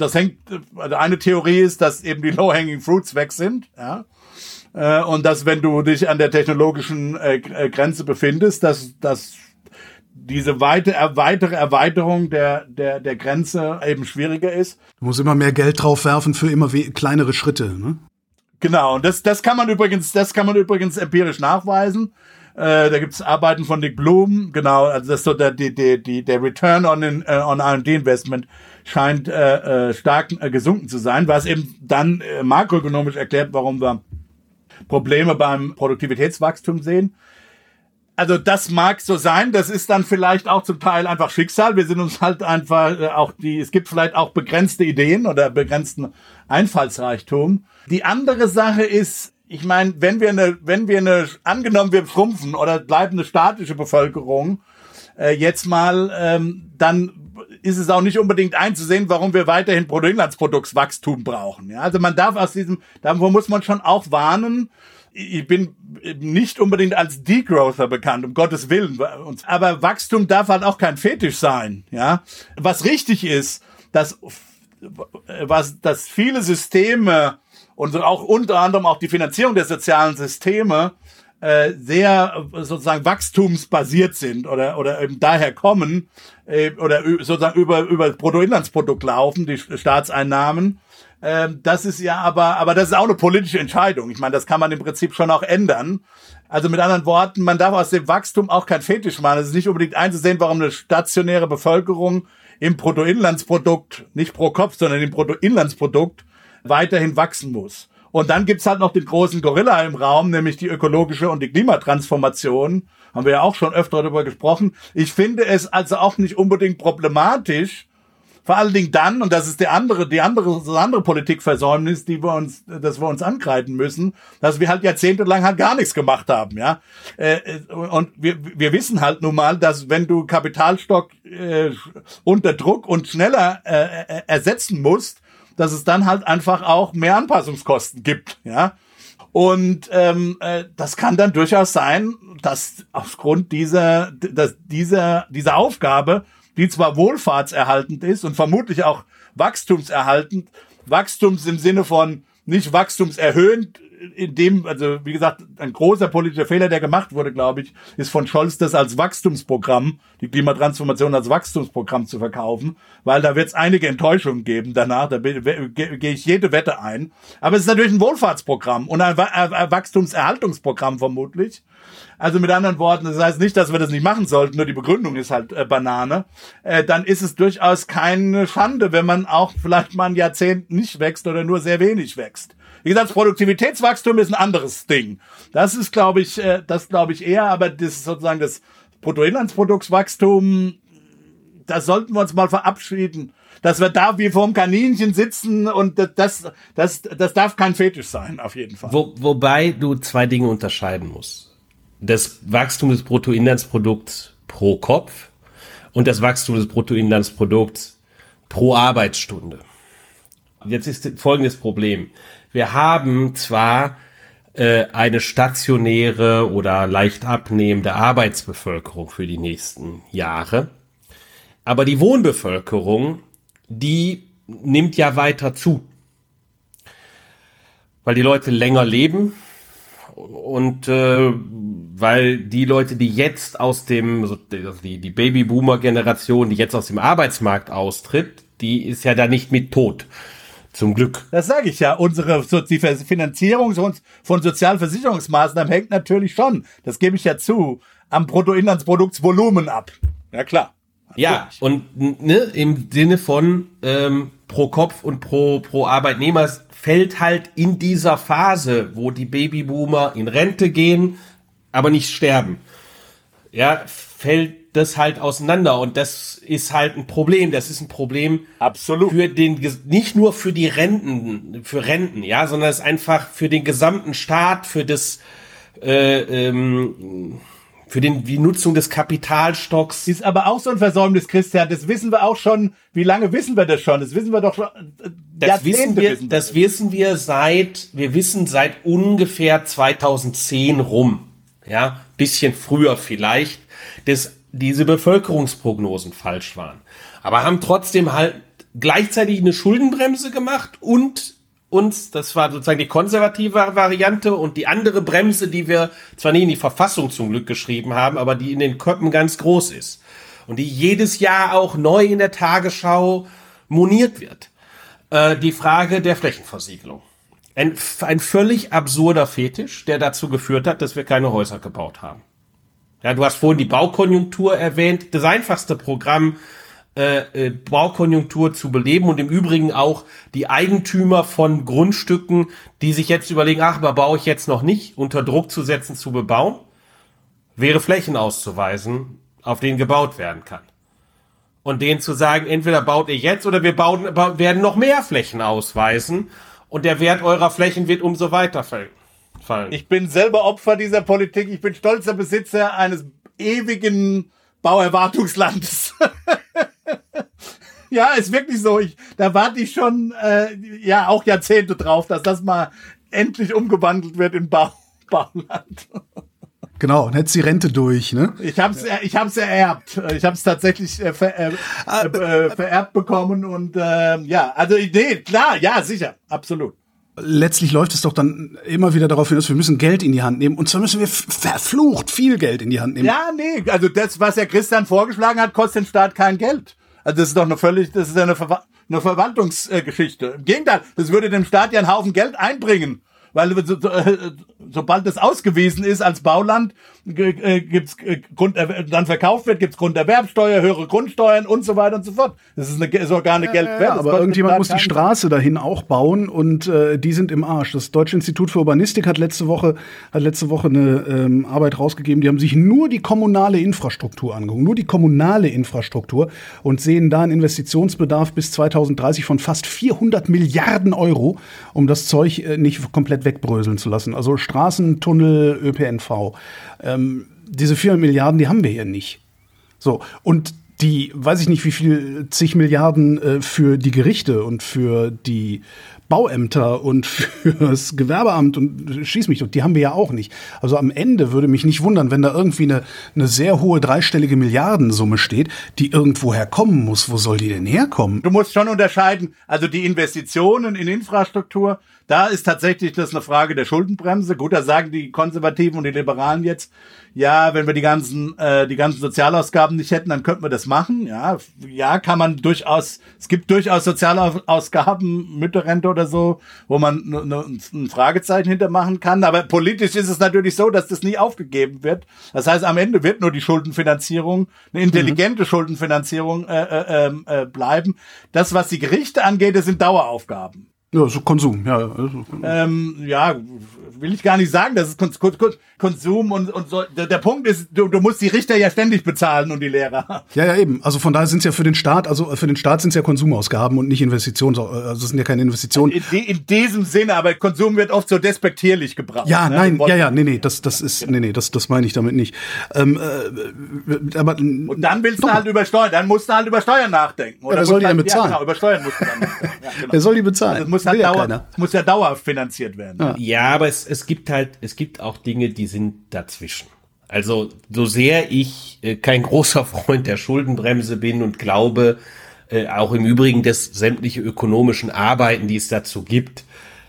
das hängt, also eine Theorie ist, dass eben die Low-Hanging Fruits weg sind, ja. Äh, und dass, wenn du dich an der technologischen äh, Grenze befindest, dass, dass diese weite, weitere Erweiterung der, der, der Grenze eben schwieriger ist. Du musst immer mehr Geld drauf werfen für immer we- kleinere Schritte, ne? Genau, und das, das kann man übrigens, das kann man übrigens empirisch nachweisen. Äh, da gibt's Arbeiten von Nick Bloom, genau, also das ist so der, die, die, die, der Return on, in, uh, on R and D Investment scheint äh, äh, stark äh, gesunken zu sein, was eben dann äh, makroökonomisch erklärt, warum wir Probleme beim Produktivitätswachstum sehen. Also das mag so sein, das ist dann vielleicht auch zum Teil einfach Schicksal. Wir sind uns halt einfach äh, auch die, es gibt vielleicht auch begrenzte Ideen oder begrenzten Einfallsreichtum. Die andere Sache ist, ich meine, wenn wir eine, wenn wir eine, angenommen wir schrumpfen oder bleiben eine statische Bevölkerung, äh, jetzt mal, ähm, dann ist es auch nicht unbedingt einzusehen, warum wir weiterhin Bruttoinlandsproduktswachstum brauchen. Ja, also man darf aus diesem, davor muss man schon auch warnen. Ich bin nicht unbedingt als Degrowther bekannt, um Gottes Willen. Aber Wachstum darf halt auch kein Fetisch sein, ja. Was richtig ist, dass, was, dass viele Systeme und auch unter anderem auch die Finanzierung der sozialen Systeme äh, sehr sozusagen wachstumsbasiert sind oder, oder eben daher kommen, äh, oder sozusagen über, über das Bruttoinlandsprodukt laufen, die Staatseinnahmen. Das ist ja aber, aber das ist auch eine politische Entscheidung. Ich meine, das kann man im Prinzip schon auch ändern. Also mit anderen Worten, man darf aus dem Wachstum auch kein Fetisch machen. Es ist nicht unbedingt einzusehen, warum eine stationäre Bevölkerung im Bruttoinlandsprodukt, nicht pro Kopf, sondern im Bruttoinlandsprodukt weiterhin wachsen muss. Und dann gibt's halt noch den großen Gorilla im Raum, nämlich die ökologische und die Klimatransformation. Haben wir ja auch schon öfter darüber gesprochen. Ich finde es also auch nicht unbedingt problematisch, vor allen Dingen dann, und das ist der andere, die andere, das andere Politikversäumnis, die wir uns, dass wir uns ankreiden müssen, dass wir halt jahrzehntelang halt gar nichts gemacht haben, ja. Und wir, wir wissen halt nun mal, dass wenn du Kapitalstock äh, unter Druck und schneller äh, ersetzen musst, dass es dann halt einfach auch mehr Anpassungskosten gibt, ja. Und ähm, äh, das kann dann durchaus sein, dass aufgrund dieser, dass dieser, dieser Aufgabe, die zwar wohlfahrtserhaltend ist und vermutlich auch wachstumserhaltend, Wachstums im Sinne von nicht wachstumserhöhend, in dem, also wie gesagt, ein großer politischer Fehler, der gemacht wurde, glaube ich, ist von Scholz, das als Wachstumsprogramm, die Klimatransformation als Wachstumsprogramm zu verkaufen, weil da wird es einige Enttäuschungen geben danach, da gehe ich jede Wette ein. Aber es ist natürlich ein Wohlfahrtsprogramm und ein Wachstumserhaltungsprogramm vermutlich. Also mit anderen Worten, das heißt nicht, dass wir das nicht machen sollten, nur die Begründung ist halt äh, Banane. Äh, dann ist es durchaus keine Schande, wenn man auch vielleicht mal ein Jahrzehnt nicht wächst oder nur sehr wenig wächst. Wie gesagt, das Produktivitätswachstum ist ein anderes Ding. Das ist, glaube ich, äh, das glaube ich eher, aber das ist sozusagen das Bruttoinlandsproduktswachstum, da sollten wir uns mal verabschieden, dass wir da wie vorm Kaninchen sitzen und das, das, das darf kein Fetisch sein, auf jeden Fall. Wo, wobei du zwei Dinge unterscheiden musst. Das Wachstum des Bruttoinlandsprodukts pro Kopf und das Wachstum des Bruttoinlandsprodukts pro Arbeitsstunde. Jetzt ist folgendes Problem. Wir haben zwar äh, eine stationäre oder leicht abnehmende Arbeitsbevölkerung für die nächsten Jahre, aber die Wohnbevölkerung, die nimmt ja weiter zu, weil die Leute länger leben und äh, weil die Leute, die jetzt aus dem, also die, die Babyboomer-Generation, die jetzt aus dem Arbeitsmarkt austritt, die ist ja da nicht mit tot. Zum Glück. Das sage ich ja. Unsere die Finanzierung von Sozialversicherungsmaßnahmen hängt natürlich schon, das gebe ich ja zu, am Bruttoinlandsproduktsvolumen ab. Ja, klar. Ja, und ne, im Sinne von ähm, pro Kopf und pro pro Arbeitnehmer fällt halt in dieser Phase, wo die Babyboomer in Rente gehen, aber nicht sterben, ja, fällt das halt auseinander und das ist halt ein Problem. Das ist ein Problem absolut für den, nicht nur für die Renten, für Renten, ja, sondern es ist einfach für den gesamten Staat, für das, äh, ähm, für den, die Nutzung des Kapitalstocks. Ist aber auch so ein Versäumnis, Christian. Das wissen wir auch schon. Wie lange wissen wir das schon? Das wissen wir doch schon. Das wissen wir, wissen wir das wissen wir seit, wir wissen seit ungefähr zweitausendzehn rum. Ja, bisschen früher vielleicht, dass diese Bevölkerungsprognosen falsch waren. Aber haben trotzdem halt gleichzeitig eine Schuldenbremse gemacht und uns, das war sozusagen die konservative Variante, und die andere Bremse, die wir zwar nicht in die Verfassung zum Glück geschrieben haben, aber die in den Köpfen ganz groß ist und die jedes Jahr auch neu in der Tagesschau moniert wird. Äh, die Frage der Flächenversiegelung. Ein, ein völlig absurder Fetisch, der dazu geführt hat, dass wir keine Häuser gebaut haben. Ja, du hast vorhin die Baukonjunktur erwähnt. Das einfachste Programm, Äh, Baukonjunktur zu beleben und im Übrigen auch die Eigentümer von Grundstücken, die sich jetzt überlegen, ach, aber baue ich jetzt noch nicht, unter Druck zu setzen, zu bebauen, wäre Flächen auszuweisen, auf denen gebaut werden kann. Und denen zu sagen, entweder baut ihr jetzt oder wir bauen, werden noch mehr Flächen ausweisen und der Wert eurer Flächen wird umso weiter fallen. Ich bin selber Opfer dieser Politik. Ich bin stolzer Besitzer eines ewigen Bauerwartungslandes. Ja, ist wirklich so. Ich, da warte ich schon äh, ja auch Jahrzehnte drauf, dass das mal endlich umgewandelt wird in Bau, Bauland. Genau, und jetzt die Rente durch, ne? Ich hab's, ich hab's ererbt. Ich hab's tatsächlich äh, ver, äh, äh, vererbt bekommen und äh, ja, also nee, klar, ja, sicher, absolut. Letztlich läuft es doch dann immer wieder darauf hinaus, wir müssen Geld in die Hand nehmen. Und zwar müssen wir verflucht viel Geld in die Hand nehmen. Ja, nee, also das, was der Christian vorgeschlagen hat, kostet den Staat kein Geld. Also das ist doch eine völlig, das ist eine, Ver- eine Verwaltungsgeschichte. Im Gegenteil, das würde dem Staat ja einen Haufen Geld einbringen. Weil so, so, äh, sobald das ausgewiesen ist als Bauland, äh, gibt's äh, Grund, äh, dann verkauft wird, gibt's Grunderwerbsteuer, höhere Grundsteuern und so weiter und so fort. Das ist, eine, ist auch gar eine Geld wert. Ja, aber irgendjemand muss die Straße dahin auch bauen und äh, die sind im Arsch. Das Deutsche Institut für Urbanistik hat letzte Woche hat letzte Woche eine ähm, Arbeit rausgegeben. Die haben sich nur die kommunale Infrastruktur angeguckt, nur die kommunale Infrastruktur und sehen da einen Investitionsbedarf bis zweitausenddreißig von fast vierhundert Milliarden Euro, um das Zeug äh, nicht komplett wegbröseln zu lassen. Also Straßen, Tunnel, Ö P N V. Ähm, diese vierhundert Milliarden, die haben wir hier nicht. So, und die, weiß ich nicht, wie viel, zig Milliarden äh, für die Gerichte und für die Bauämter und fürs Gewerbeamt und schieß mich, und die haben wir ja auch nicht. Also am Ende würde mich nicht wundern, wenn da irgendwie eine, eine sehr hohe dreistellige Milliardensumme steht, die irgendwoher kommen muss. Wo soll die denn herkommen? Du musst schon unterscheiden, also die Investitionen in Infrastruktur, da ist tatsächlich das eine Frage der Schuldenbremse. Gut, da sagen die Konservativen und die Liberalen jetzt, ja, wenn wir die ganzen äh, die ganzen Sozialausgaben nicht hätten, dann könnten wir das machen. Ja, ja, kann man durchaus. Es gibt durchaus Sozialausgaben, Mütterrente oder so, wo man n- n- ein Fragezeichen hintermachen kann. Aber politisch ist es natürlich so, dass das nie aufgegeben wird. Das heißt, am Ende wird nur die Schuldenfinanzierung, eine intelligente mhm. Schuldenfinanzierung äh, äh, äh, bleiben. Das, was die Gerichte angeht, das sind Daueraufgaben. Ja, so Konsum, ja. Ähm, ja, will ich gar nicht sagen, das ist Kon- Kon- Kon- Konsum und, und so. Der, der Punkt ist, du, du musst die Richter ja ständig bezahlen und die Lehrer. Ja, ja, eben. Also von daher sind es ja für den Staat, also für den Staat sind es ja Konsumausgaben und nicht Investitionen, also es sind ja keine Investitionen. In, in, in diesem Sinne, aber Konsum wird oft so despektierlich gebraucht. Ja, ne? nein, ja, ja, nee, nee, das, das ist, nee, nee, das, das meine ich damit nicht. Ähm, äh, aber und dann willst du halt über Steuern, dann musst du halt über Steuern nachdenken. Oder ja, wer soll die denn halt, bezahlen? Ja, genau, über Steuern musst du dann nachdenken. Ja, genau. Wer soll die bezahlen? Also es muss, halt ja dauer, muss ja dauerhaft finanziert werden. Ja, ja aber es, es gibt halt, es gibt auch Dinge, die sind dazwischen. Also so sehr ich äh, kein großer Freund der Schuldenbremse bin und glaube, äh, auch im Übrigen, dass sämtliche ökonomischen Arbeiten, die es dazu gibt,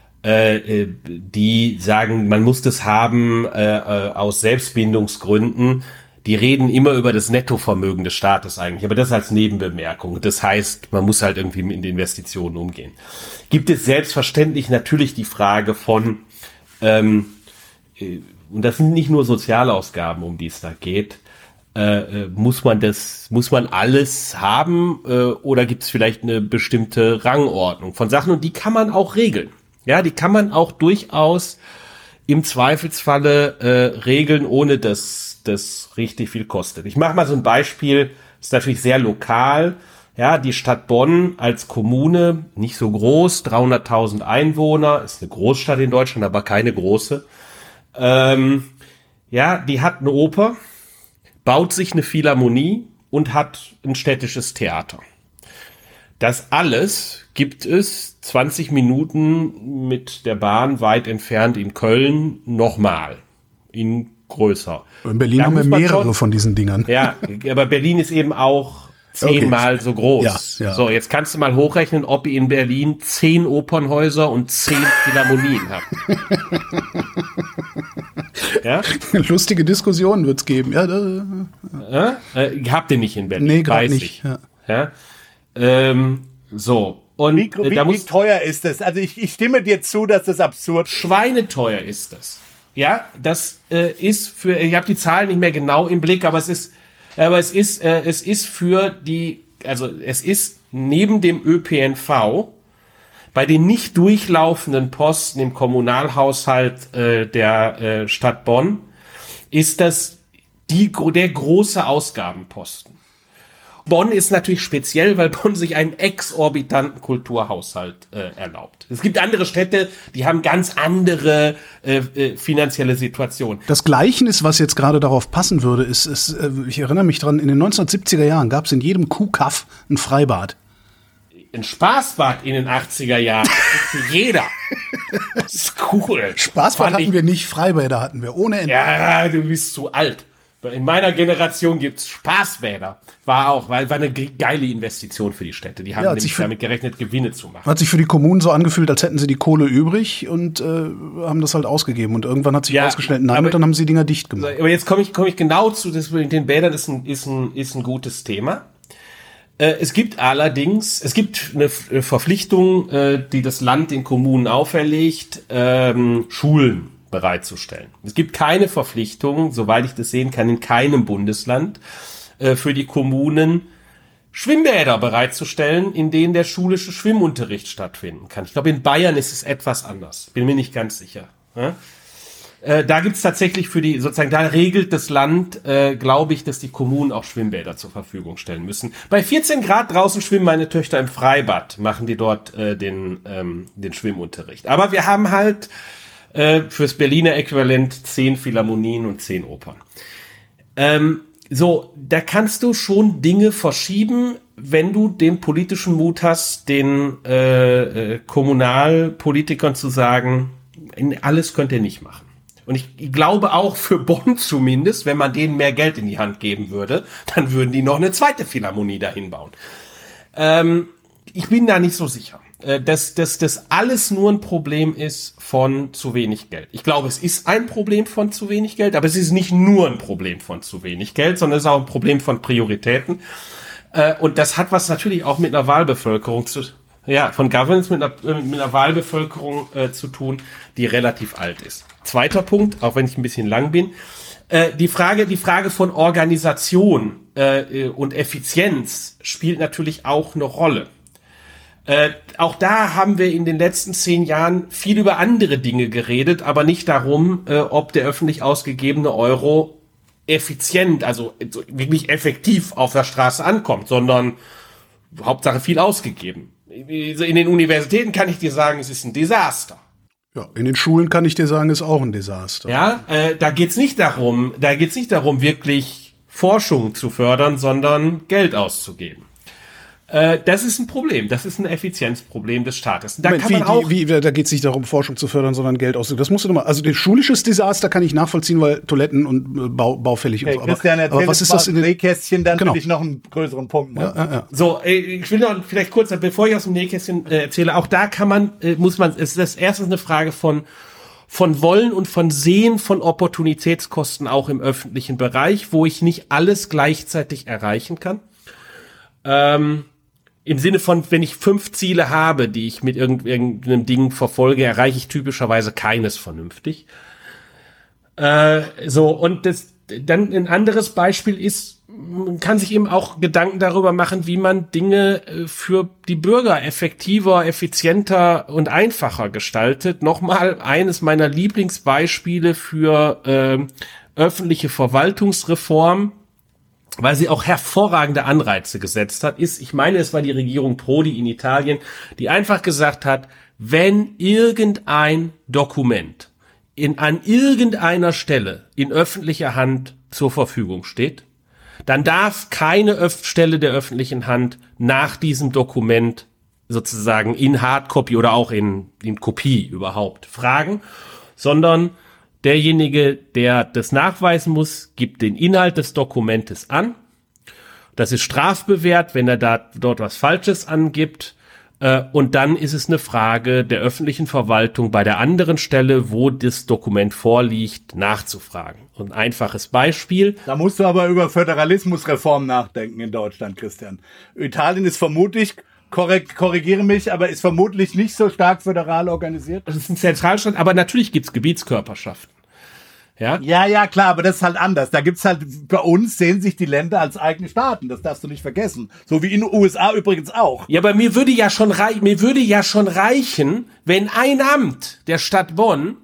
äh, die sagen, man muss das haben äh, äh, aus Selbstbindungsgründen, die reden immer über das Nettovermögen des Staates eigentlich, aber das als Nebenbemerkung. Das heißt, man muss halt irgendwie mit den Investitionen umgehen. Gibt es selbstverständlich natürlich die Frage von, ähm, und das sind nicht nur Sozialausgaben, um die es da geht, äh, muss man das, muss man alles haben äh, oder gibt es vielleicht eine bestimmte Rangordnung von Sachen, und die kann man auch regeln. Ja, die kann man auch durchaus im Zweifelsfalle äh, regeln, ohne dass das richtig viel kostet. Ich mache mal so ein Beispiel, das ist natürlich sehr lokal. Ja, die Stadt Bonn als Kommune, nicht so groß, dreihunderttausend Einwohner, ist eine Großstadt in Deutschland, aber keine große. Ähm, ja, die hat eine Oper, baut sich eine Philharmonie und hat ein städtisches Theater. Das alles gibt es zwanzig Minuten mit der Bahn weit entfernt in Köln nochmal, in größer. In Berlin da haben wir mehrere schon, von diesen Dingern. Ja, aber Berlin ist eben auch zehnmal okay. so groß. Ja, ja. So, jetzt kannst du mal hochrechnen, ob ihr in Berlin zehn Opernhäuser und zehn Philharmonien habt. Ja? Lustige Diskussionen wird's geben. Ja, da, ja? Äh, habt ihr nicht in Berlin? Nee, gerade nicht. Ja. Ja? Ähm, so. Und wie, wie, da muss, wie teuer ist das? Also ich, ich stimme dir zu, dass das absurd ist. Schweineteuer ist das. Ja, das äh, ist für, ich habe die Zahlen nicht mehr genau im Blick, aber es ist, aber es ist, äh, es ist für die, also es ist neben dem Ö P N V bei den nicht durchlaufenden Posten im Kommunalhaushalt äh, der äh, Stadt Bonn ist das die, der große Ausgabenposten. Bonn ist natürlich speziell, weil Bonn sich einen exorbitanten Kulturhaushalt äh, erlaubt. Es gibt andere Städte, die haben ganz andere äh, äh, finanzielle Situationen. Das Gleichnis, was jetzt gerade darauf passen würde, ist, ist äh, ich erinnere mich dran, in den neunzehnhundertsiebziger Jahren gab es in jedem Kuhkaff ein Freibad. Ein Spaßbad in den achtziger Jahren. Das ist jeder. Das ist cool. Spaßbad hatten wir nicht, Freibäder hatten wir ohne Ende. Ja, du bist zu alt. In meiner Generation gibt's Spaßbäder. War auch, weil war eine geile Investition für die Städte. Die haben Ja, nämlich damit gerechnet, Gewinne zu machen. Hat sich für die Kommunen so angefühlt, als hätten sie die Kohle übrig und äh, haben das halt ausgegeben. Und irgendwann hat sich Ja, herausgestellt, nein, aber- und dann haben sie die Dinger dicht gemacht. Aber jetzt komme ich, komme ich genau zu, das mit den Bädern ist ein, ist ein, ist ein gutes Thema. Äh, es gibt allerdings, es gibt eine F- äh, Verpflichtung, äh, die das Land den Kommunen auferlegt, ähm, Schulen bereitzustellen. Es gibt keine Verpflichtung, soweit ich das sehen kann, in keinem Bundesland äh, für die Kommunen Schwimmbäder bereitzustellen, in denen der schulische Schwimmunterricht stattfinden kann. Ich glaube, in Bayern ist es etwas anders. Bin mir nicht ganz sicher. Ja? Äh, da gibt's tatsächlich für die, sozusagen, da regelt das Land, äh, glaube ich, dass die Kommunen auch Schwimmbäder zur Verfügung stellen müssen. Bei vierzehn Grad draußen schwimmen meine Töchter im Freibad, machen die dort äh, den, ähm, den Schwimmunterricht. Aber wir haben halt äh, fürs Berliner Äquivalent zehn Philharmonien und zehn Opern. Ähm, so, da kannst du schon Dinge verschieben, wenn du den politischen Mut hast, den äh, äh, Kommunalpolitikern zu sagen, alles könnt ihr nicht machen. Und ich glaube auch für Bonn zumindest, wenn man denen mehr Geld in die Hand geben würde, dann würden die noch eine zweite Philharmonie dahin bauen. Ähm, ich bin da nicht so sicher, äh, dass, dass das alles nur ein Problem ist von zu wenig Geld. Ich glaube, es ist ein Problem von zu wenig Geld, aber es ist nicht nur ein Problem von zu wenig Geld, sondern es ist auch ein Problem von Prioritäten. Äh, und das hat was natürlich auch mit einer Wahlbevölkerung zu Ja, von Governance mit einer, mit einer Wahlbevölkerung äh, zu tun, die relativ alt ist. Zweiter Punkt, auch wenn ich ein bisschen lang bin, äh, die Frage, die Frage von Organisation äh, und Effizienz spielt natürlich auch eine Rolle. Äh, auch da haben wir in den letzten zehn Jahren viel über andere Dinge geredet, aber nicht darum, äh, ob der öffentlich ausgegebene Euro effizient, also wirklich effektiv auf der Straße ankommt, sondern Hauptsache viel ausgegeben. In den Universitäten kann ich dir sagen, es ist ein Desaster. Ja, in den Schulen kann ich dir sagen, ist auch ein Desaster. Ja, äh, da geht's nicht darum, da geht's nicht darum, wirklich Forschung zu fördern, sondern Geld auszugeben. Äh, das ist ein Problem. Das ist ein Effizienzproblem des Staates. Da Moment, kann man wie, auch wie, wie, da geht es nicht darum, Forschung zu fördern, sondern Geld auszugeben. Das musst du nochmal. Also, das schulisches Desaster kann ich nachvollziehen, weil Toiletten und äh, bau, baufällig Hey, und so. Christian, Aber, aber was ist das in den Nähkästchen, dann Genau. will ich noch einen größeren Punkt machen. Ja, ja. So, äh, ich will noch vielleicht kurz, bevor ich aus dem Nähkästchen äh, erzähle, auch da kann man, äh, muss man, es ist das erste eine Frage von von Wollen und von Sehen von Opportunitätskosten auch im öffentlichen Bereich, wo ich nicht alles gleichzeitig erreichen kann. Ähm, Im Sinne von, wenn ich fünf Ziele habe, die ich mit irgend, irgendeinem Ding verfolge, erreiche ich typischerweise keines vernünftig. Äh, so, und das dann ein anderes Beispiel ist, man kann sich eben auch Gedanken darüber machen, wie man Dinge für die Bürger effektiver, effizienter und einfacher gestaltet. Nochmal eines meiner Lieblingsbeispiele für äh, öffentliche Verwaltungsreform, weil sie auch hervorragende Anreize gesetzt hat, ist, ich meine, es war die Regierung Prodi in Italien, die einfach gesagt hat, wenn irgendein Dokument in an irgendeiner Stelle in öffentlicher Hand zur Verfügung steht, dann darf keine Öf- Stelle der öffentlichen Hand nach diesem Dokument sozusagen in Hardcopy oder auch in, in Kopie überhaupt fragen, sondern derjenige, der das nachweisen muss, gibt den Inhalt des Dokumentes an. Das ist strafbewehrt, wenn er da dort was Falsches angibt. Äh, und dann ist es eine Frage der öffentlichen Verwaltung bei der anderen Stelle, wo das Dokument vorliegt, nachzufragen. Und ein einfaches Beispiel. Da musst du aber über Föderalismusreform nachdenken in Deutschland, Christian. Italien ist vermutlich, korrekt, korrigiere mich, aber ist vermutlich nicht so stark föderal organisiert. Das ist ein Zentralstaat, aber natürlich gibt's Gebietskörperschaften. Ja? Ja, ja, klar, aber das ist halt anders. Da gibt's halt, bei uns sehen sich die Länder als eigene Staaten. Das darfst du nicht vergessen. So wie in den U S A übrigens auch. Ja, aber mir würde ja schon rei- mir würde ja schon reichen, wenn ein Amt der Stadt Bonn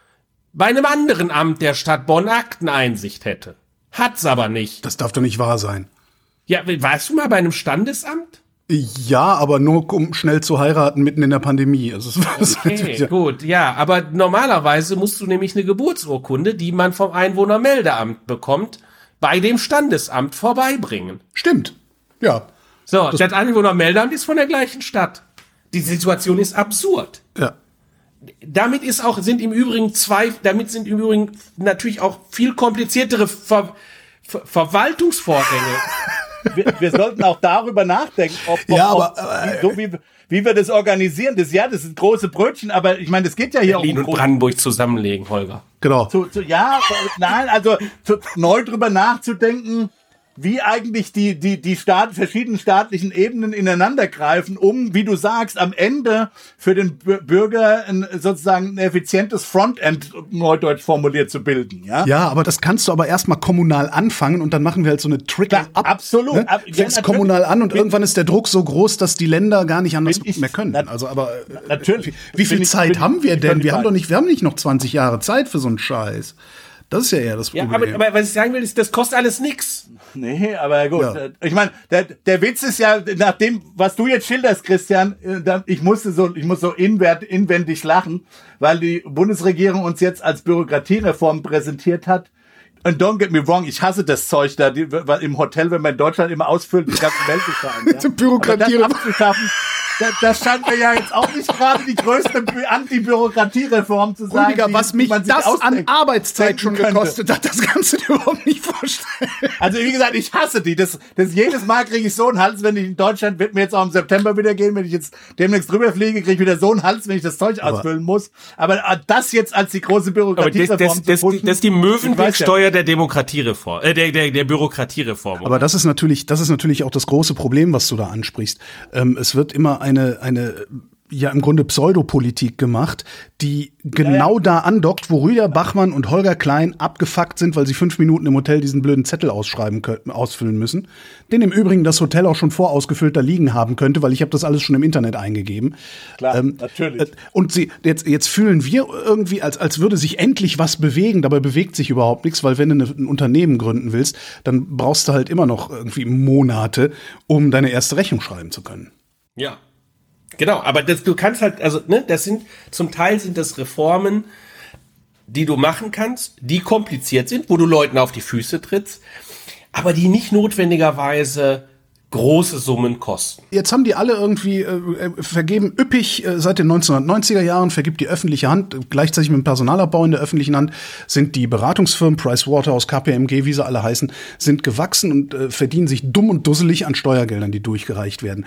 bei einem anderen Amt der Stadt Bonn Akteneinsicht hätte. Hat's aber nicht. Das darf doch nicht wahr sein. Ja, warst du mal bei einem Standesamt? Ja, aber nur um schnell zu heiraten mitten in der Pandemie. Also, das Okay, ja. gut, ja, aber normalerweise musst du nämlich eine Geburtsurkunde, die man vom Einwohnermeldeamt bekommt, bei dem Standesamt vorbeibringen. Stimmt. Ja. So, das, das Einwohnermeldeamt ist von der gleichen Stadt. Die Situation ist absurd. Ja. Damit ist auch, sind im Übrigen zwei, damit sind im Übrigen natürlich auch viel kompliziertere Ver, Ver, Verwaltungsvorgänge. Wir, wir sollten auch darüber nachdenken, ob, ob, Ja, aber, ob wie, so wie, wie wir das organisieren. Das, ja, das sind große Brötchen, aber ich meine, das geht ja hier Berlin auch um und Brandenburg zusammenlegen, Holger. Genau. Zu, zu, ja, nein, also zu, neu drüber nachzudenken, wie eigentlich die, die, die Staat, verschiedenen staatlichen Ebenen ineinander greifen, um, wie du sagst, am Ende für den Bürger ein, sozusagen ein effizientes Frontend, neudeutsch formuliert, zu bilden, ja? Ja, aber das kannst du aber erstmal kommunal anfangen und dann machen wir halt so eine Trickle up. Absolut. Ne? Ab, Fängst ja, kommunal an und bin, irgendwann ist der Druck so groß, dass die Länder gar nicht anders ich, mehr können. nat- Also, aber äh, natürlich. wie, wie viel Bin ich- Zeit bin- haben wir ich denn? bin Wir haben dabei. doch nicht, wir haben nicht noch zwanzig Jahre Zeit für so einen Scheiß. Das ist ja eher das Ja, Problem. aber, aber was ich sagen will, ist, das kostet alles nix. Nee, aber gut. Ja. Ich meine, der, der Witz ist ja, nach dem, was du jetzt schilderst, Christian, äh, da- ich musste so, ich muss so inwert, inwendig lachen, weil die Bundesregierung uns jetzt als Bürokratiereform präsentiert hat. Und don't get me wrong, ich hasse das Zeug da, die, weil im Hotel, wenn man in Deutschland immer ausfüllt, die ganzen Meldungen. Ja. Bürokratiereform. Aber das abzuschaffen, das, das scheint mir ja jetzt auch nicht gerade die größte Bü- Anti-Bürokratiereform zu sein. Rüdiger, die- was die mich man sich das an ausdenken Arbeitszeit schon könnte. gekostet hat, das kannst du dir überhaupt nicht vorstellen. Also wie gesagt, ich hasse die. Das, das jedes Mal kriege ich so einen Hals, wenn ich in Deutschland, wird mir jetzt auch im September wieder gehen, wenn ich jetzt demnächst drüber fliege, kriege ich wieder so einen Hals, wenn ich das Zeug Aber- ausfüllen muss. Aber äh, das jetzt als die große Aber das, Bürokratiereform das, das, zu pushen, das ist die ich weiß ja. Möwenpick-Steuer der Demokratiereform, äh, der, der, der Bürokratiereform. Aber das ist natürlich, das ist natürlich auch das große Problem, was du da ansprichst. Ähm, es wird immer eine, eine, ja im Grunde Pseudopolitik gemacht, die genau da andockt, wo Rüdiger Bachmann und Holger Klein abgefuckt sind, weil sie fünf Minuten im Hotel diesen blöden Zettel ausschreiben können, ausfüllen müssen. Den im Übrigen das Hotel auch schon vorausgefüllt da liegen haben könnte, weil ich habe das alles schon im Internet eingegeben. Klar, natürlich. äh, Und sie, jetzt, jetzt fühlen wir irgendwie, als, als würde sich endlich was bewegen, dabei bewegt sich überhaupt nichts, weil wenn du eine, ein Unternehmen gründen willst, dann brauchst du halt immer noch irgendwie Monate, um deine erste Rechnung schreiben zu können. Ja. Genau, aber das, du kannst halt, also, ne, das sind, zum Teil sind das Reformen, die du machen kannst, die kompliziert sind, wo du Leuten auf die Füße trittst, aber die nicht notwendigerweise große Summen kosten. Jetzt haben die alle irgendwie äh, vergeben, üppig äh, seit den neunzehnhundertneunziger Jahren vergibt die öffentliche Hand, gleichzeitig mit dem Personalabbau in der öffentlichen Hand, sind die Beratungsfirmen, Pricewaterhouse, K P M G, wie sie alle heißen, sind gewachsen und äh, verdienen sich dumm und dusselig an Steuergeldern, die durchgereicht werden.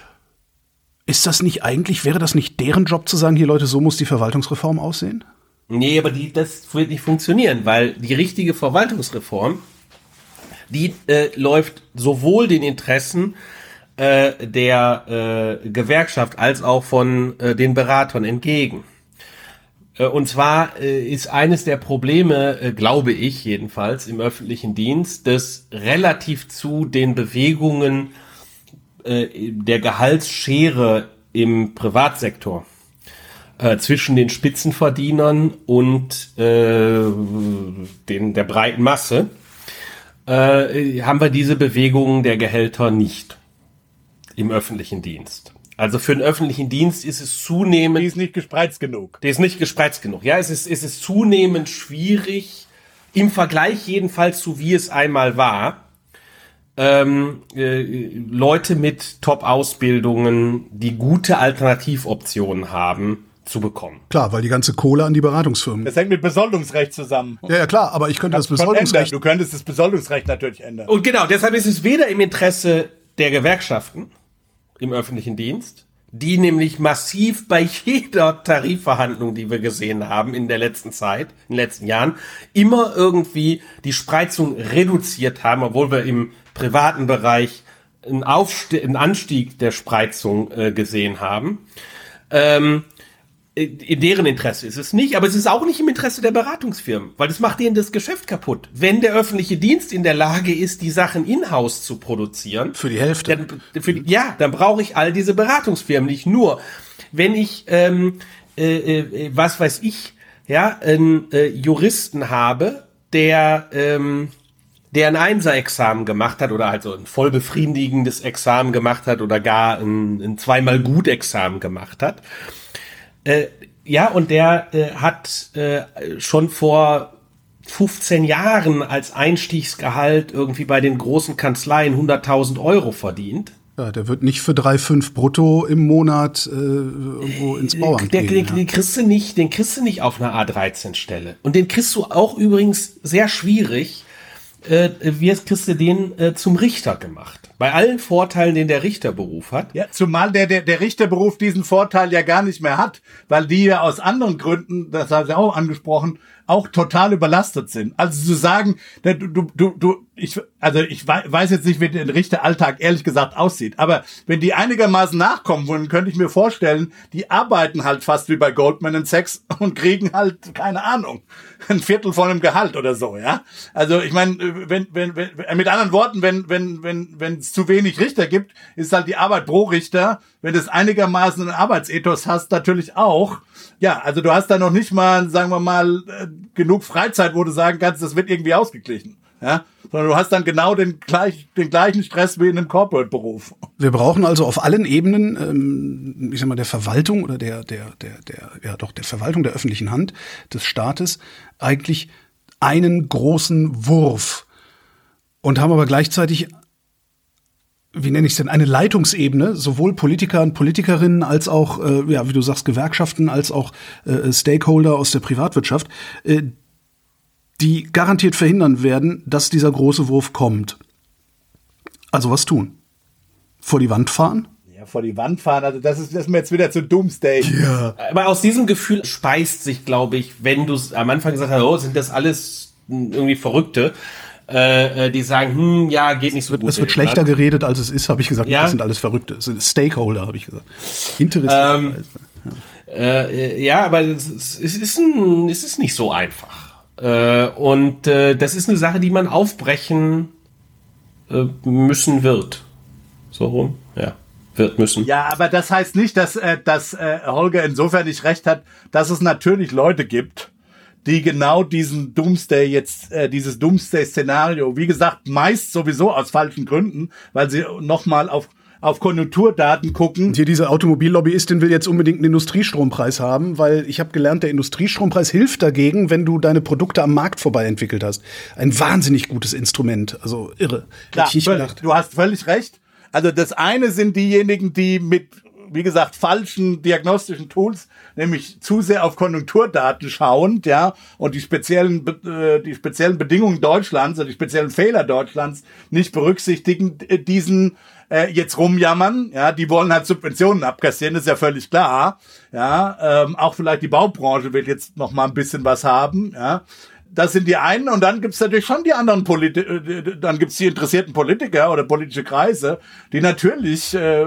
Ist das nicht eigentlich, wäre das nicht deren Job zu sagen, hier Leute, so muss die Verwaltungsreform aussehen? Nee, aber die, das wird nicht funktionieren, weil die richtige Verwaltungsreform, die äh, läuft sowohl den Interessen äh, der äh, Gewerkschaft als auch von äh, den Beratern entgegen. Äh, und zwar äh, ist eines der Probleme, äh, glaube ich jedenfalls, im öffentlichen Dienst, dass relativ zu den Bewegungen äh, der Gehaltsschere im Privatsektor Äh, zwischen den Spitzenverdienern und äh, den, der breiten Masse äh, haben wir diese Bewegungen der Gehälter nicht im öffentlichen Dienst. Also für den öffentlichen Dienst ist es zunehmend... die ist nicht gespreizt genug. Der ist nicht gespreizt genug. Ja, es ist, es ist zunehmend schwierig, im Vergleich jedenfalls zu wie es einmal war, ähm, äh, Leute mit Top-Ausbildungen, die gute Alternativoptionen haben, zu bekommen. Klar, weil die ganze Kohle an die Beratungsfirmen. Das hängt mit Besoldungsrecht zusammen. Ja, ja, klar, aber ich könnte das Kannst du schon Besoldungsrecht... ändern. Du könntest das Besoldungsrecht natürlich ändern. Und genau, deshalb ist es weder im Interesse der Gewerkschaften im öffentlichen Dienst, die nämlich massiv bei jeder Tarifverhandlung, die wir gesehen haben in der letzten Zeit, in den letzten Jahren, immer irgendwie die Spreizung reduziert haben, obwohl wir im privaten Bereich einen, Aufste- einen Anstieg der Spreizung äh, gesehen haben. Ähm, in deren Interesse ist es nicht, aber es ist auch nicht im Interesse der Beratungsfirmen, weil das macht denen das Geschäft kaputt. Wenn der öffentliche Dienst in der Lage ist, die Sachen in-house zu produzieren, für die Hälfte, dann, für die, ja, dann brauche ich all diese Beratungsfirmen nicht nur. Wenn ich, ähm, äh, äh, was weiß ich, ja, einen äh, Juristen habe, der ähm, der ein Einser-Examen gemacht hat oder also ein voll befriedigendes Examen gemacht hat oder gar ein, ein zweimal-gut-Examen gemacht hat. Äh, ja, und der äh, hat äh, schon vor fünfzehn Jahren als Einstiegsgehalt irgendwie bei den großen Kanzleien hunderttausend Euro verdient. Ja, der wird nicht für drei Komma fünf brutto im Monat äh, irgendwo ins Bauamt der, gehen. Den, den kriegst du nicht, den kriegst du nicht auf einer A dreizehn Stelle. Und den kriegst du auch übrigens sehr schwierig. Äh, wie kriegst du den äh, zum Richter gemacht? Bei allen Vorteilen, den der Richterberuf hat. Ja, zumal der, der, der Richterberuf diesen Vorteil ja gar nicht mehr hat, weil die ja aus anderen Gründen, das hat er auch angesprochen, auch total überlastet sind. Also zu sagen, du, du, du, du ich, also ich weiß jetzt nicht, wie der Richteralltag ehrlich gesagt aussieht, aber wenn die einigermaßen nachkommen wollen, könnte ich mir vorstellen, die arbeiten halt fast wie bei Goldman und Sachs und kriegen halt, keine Ahnung, ein Viertel von einem Gehalt oder so, ja. Also ich meine, wenn, wenn, wenn, mit anderen Worten, wenn, wenn, wenn, wenn es zu wenig Richter gibt, ist halt die Arbeit pro Richter, wenn du es einigermaßen einen Arbeitsethos hast, natürlich auch. Ja, also du hast da noch nicht mal, sagen wir mal, genug Freizeit, wo du sagen kannst, das wird irgendwie ausgeglichen. Ja, sondern du hast dann genau den, gleich, den gleichen Stress wie in einem Corporate-Beruf. Wir brauchen also auf allen Ebenen, ähm, ich sag mal, der Verwaltung oder der, der, der, der, ja doch, der Verwaltung der öffentlichen Hand, des Staates, eigentlich einen großen Wurf. Und haben aber gleichzeitig, wie nenne ich es denn, eine Leitungsebene, sowohl Politiker und Politikerinnen als auch, äh, ja, wie du sagst, Gewerkschaften, als auch äh, Stakeholder aus der Privatwirtschaft, äh, die garantiert verhindern werden, dass dieser große Wurf kommt. Also was tun? Vor die Wand fahren? Ja, vor die Wand fahren, also das ist, das ist mir jetzt wieder zu Doomsday. Ja. Aber aus diesem Gefühl speist sich, glaube ich, wenn du am Anfang gesagt hast, oh, sind das alles irgendwie Verrückte, äh, die sagen, hm, ja, geht nicht so es wird, gut. Es wird schlechter geredet, als es ist, habe ich gesagt. Ja. Das sind alles Verrückte. Das sind Stakeholder, habe ich gesagt. Interessant. Ähm, ja. Äh, ja, aber es ist, es, ist ein, es ist nicht so einfach. Äh, und äh, das ist eine Sache, die man aufbrechen äh, müssen wird. So rum, ja, wird müssen. Ja, aber das heißt nicht, dass, äh, dass äh, Holger insofern nicht recht hat, dass es natürlich Leute gibt, die genau diesen Doomsday jetzt, äh, dieses Doomsday-Szenario, wie gesagt, meist sowieso aus falschen Gründen, weil sie nochmal auf auf Konjunkturdaten gucken. Und hier diese Automobillobbyistin will jetzt unbedingt einen Industriestrompreis haben, weil ich habe gelernt, der Industriestrompreis hilft dagegen, wenn du deine Produkte am Markt vorbei entwickelt hast. Ein wahnsinnig gutes Instrument, also irre. Klar, Hätte ich nicht gedacht. Du hast völlig recht. Also das eine sind diejenigen, die mit, wie gesagt, falschen diagnostischen Tools, nämlich zu sehr auf Konjunkturdaten schauend, ja, und die speziellen, äh, die speziellen Bedingungen Deutschlands, oder die speziellen Fehler Deutschlands nicht berücksichtigen, äh, diesen äh, jetzt rumjammern, ja, die wollen halt Subventionen abkassieren, ist ja völlig klar, ja, ähm, auch vielleicht die Baubranche will jetzt noch mal ein bisschen was haben, ja. Das sind die einen, und dann gibt's natürlich schon die anderen Politiker, dann gibt's die interessierten Politiker oder politische Kreise, die natürlich, äh,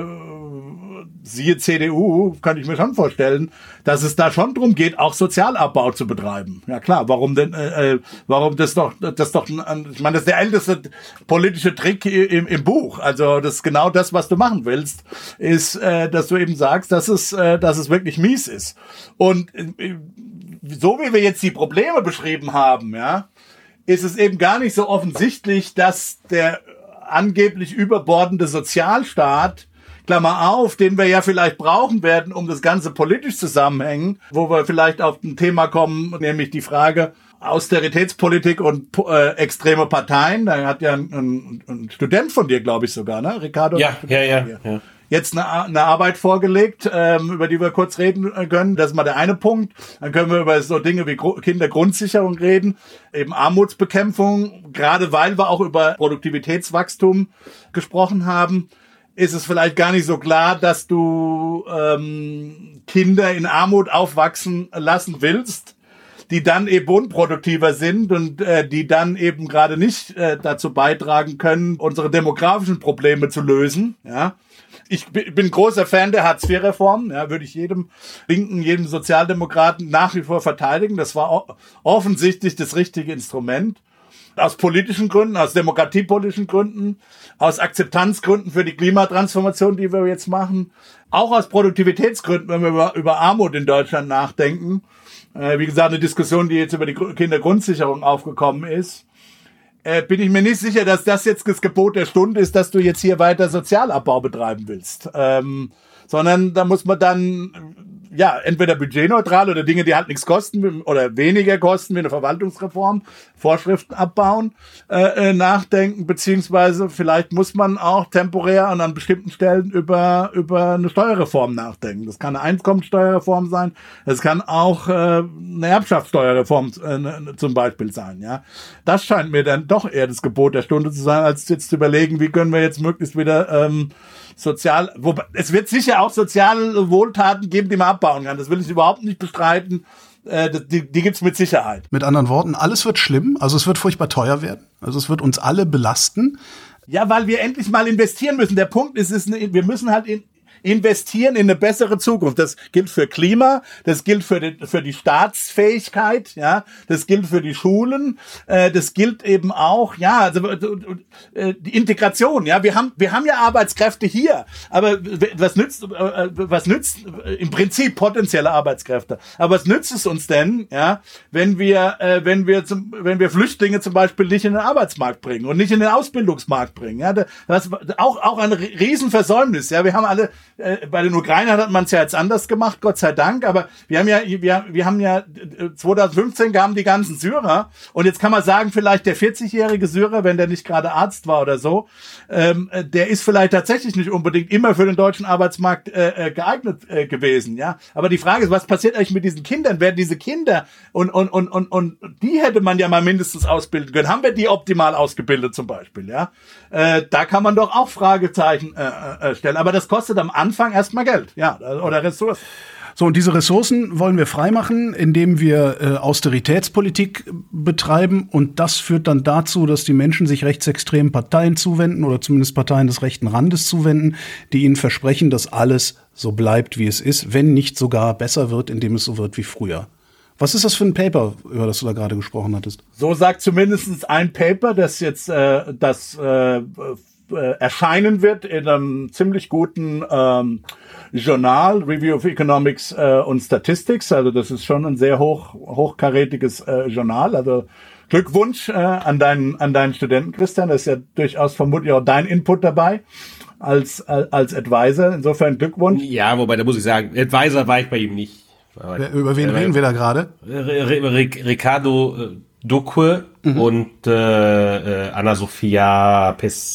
siehe C D U, kann ich mir schon vorstellen, dass es da schon drum geht, auch Sozialabbau zu betreiben. Ja klar, warum denn, äh, warum das doch, das doch, ich meine, das ist der älteste politische Trick im, im Buch. Also das ist genau das, was du machen willst, ist, äh, dass du eben sagst, dass es, äh, dass es wirklich mies ist. Und äh, so wie wir jetzt die Probleme beschrieben haben, ja, ist es eben gar nicht so offensichtlich, dass der angeblich überbordende Sozialstaat, Klammer auf, den wir ja vielleicht brauchen werden, um das Ganze politisch zusammenhängen, wo wir vielleicht auf ein Thema kommen, nämlich die Frage Austeritätspolitik und äh, extreme Parteien. Da hat ja ein, ein, ein Student von dir, glaube ich sogar, ne, Ricardo? Ja, ja, ja, ja. jetzt eine, eine Arbeit vorgelegt, ähm, über die wir kurz reden können. Das ist mal der eine Punkt. Dann können wir über so Dinge wie Gru- Kindergrundsicherung reden, eben Armutsbekämpfung, gerade weil wir auch über Produktivitätswachstum gesprochen haben. Ist es vielleicht gar nicht so klar, dass du ähm, Kinder in Armut aufwachsen lassen willst, die dann eben unproduktiver sind und äh, die dann eben gerade nicht äh, dazu beitragen können, unsere demografischen Probleme zu lösen. Ja, ich bin großer Fan der Hartz-vier-Reform. Ja, würde ich jedem Linken, jedem Sozialdemokraten nach wie vor verteidigen. Das war offensichtlich das richtige Instrument. Aus politischen Gründen, aus demokratiepolitischen Gründen, aus Akzeptanzgründen für die Klimatransformation, die wir jetzt machen, auch aus Produktivitätsgründen, wenn wir über, über Armut in Deutschland nachdenken. Äh, wie gesagt, eine Diskussion, die jetzt über die Kindergrundsicherung aufgekommen ist. Äh, bin ich mir nicht sicher, dass das jetzt das Gebot der Stunde ist, dass du jetzt hier weiter Sozialabbau betreiben willst. Ähm, sondern da muss man dann ja entweder budgetneutral oder Dinge, die halt nichts kosten oder weniger kosten, wie eine Verwaltungsreform, Vorschriften abbauen, äh, nachdenken, beziehungsweise vielleicht muss man auch temporär und an bestimmten Stellen über über eine Steuerreform nachdenken. Das kann eine Einkommensteuerreform sein, das kann auch äh, eine Erbschaftssteuerreform äh, zum Beispiel sein. Ja, das scheint mir dann doch eher das Gebot der Stunde zu sein, als jetzt zu überlegen, wie können wir jetzt möglichst wieder ähm, sozial, wobei es wird sicher auch soziale Wohltaten geben, die man abbauen kann. Das will ich überhaupt nicht bestreiten. Äh, die die gibt's mit Sicherheit. Mit anderen Worten, alles wird schlimm. Also es wird furchtbar teuer werden. Also es wird uns alle belasten. Ja, weil wir endlich mal investieren müssen. Der Punkt ist, ist wir müssen halt in investieren in eine bessere Zukunft. Das gilt für Klima, das gilt für die, für die Staatsfähigkeit, ja, das gilt für die Schulen, äh, das gilt eben auch, ja, also äh, die Integration, ja, wir haben wir haben ja Arbeitskräfte hier, aber was nützt äh, was nützt äh, im Prinzip potenzielle Arbeitskräfte, aber was nützt es uns denn, ja, wenn wir äh, wenn wir zum wenn wir Flüchtlinge zum Beispiel nicht in den Arbeitsmarkt bringen und nicht in den Ausbildungsmarkt bringen, ja, das auch auch ein Riesenversäumnis, ja, wir haben alle bei den Ukrainern hat man es ja jetzt anders gemacht, Gott sei Dank, aber wir haben ja, wir, wir haben ja zwanzig fünfzehn kamen die ganzen Syrer und jetzt kann man sagen, vielleicht der vierzigjährige Syrer, wenn der nicht gerade Arzt war oder so, ähm, der ist vielleicht tatsächlich nicht unbedingt immer für den deutschen Arbeitsmarkt äh, geeignet äh, gewesen, ja. Aber die Frage ist, was passiert eigentlich mit diesen Kindern? Werden diese Kinder und und und und und die hätte man ja mal mindestens ausbilden können. Haben wir die optimal ausgebildet zum Beispiel, ja? Äh, da kann man doch auch Fragezeichen äh, äh, stellen. Aber das kostet am Anfang erstmal Geld, ja, oder Ressourcen. So, und diese Ressourcen wollen wir freimachen, indem wir äh, Austeritätspolitik betreiben. Und das führt dann dazu, dass die Menschen sich rechtsextremen Parteien zuwenden oder zumindest Parteien des rechten Randes zuwenden, die ihnen versprechen, dass alles so bleibt, wie es ist, wenn nicht sogar besser wird, indem es so wird wie früher. Was ist das für ein Paper, über das du da gerade gesprochen hattest? So sagt zumindest ein Paper, das jetzt äh, das äh, äh, erscheinen wird in einem ziemlich guten ähm, Journal, Review of Economics äh, und Statistics. Also das ist schon ein sehr hoch hochkarätiges äh, Journal. Also Glückwunsch äh, an deinen an deinen Studenten, Christian. Das ist ja durchaus vermutlich auch dein Input dabei als als, als Advisor. Insofern Glückwunsch. Ja, wobei da muss ich sagen, Advisor war ich bei ihm nicht. Wer, über wen äh, reden wir da gerade? Ricardo äh, Duque mhm. und äh, äh, Anna Sophia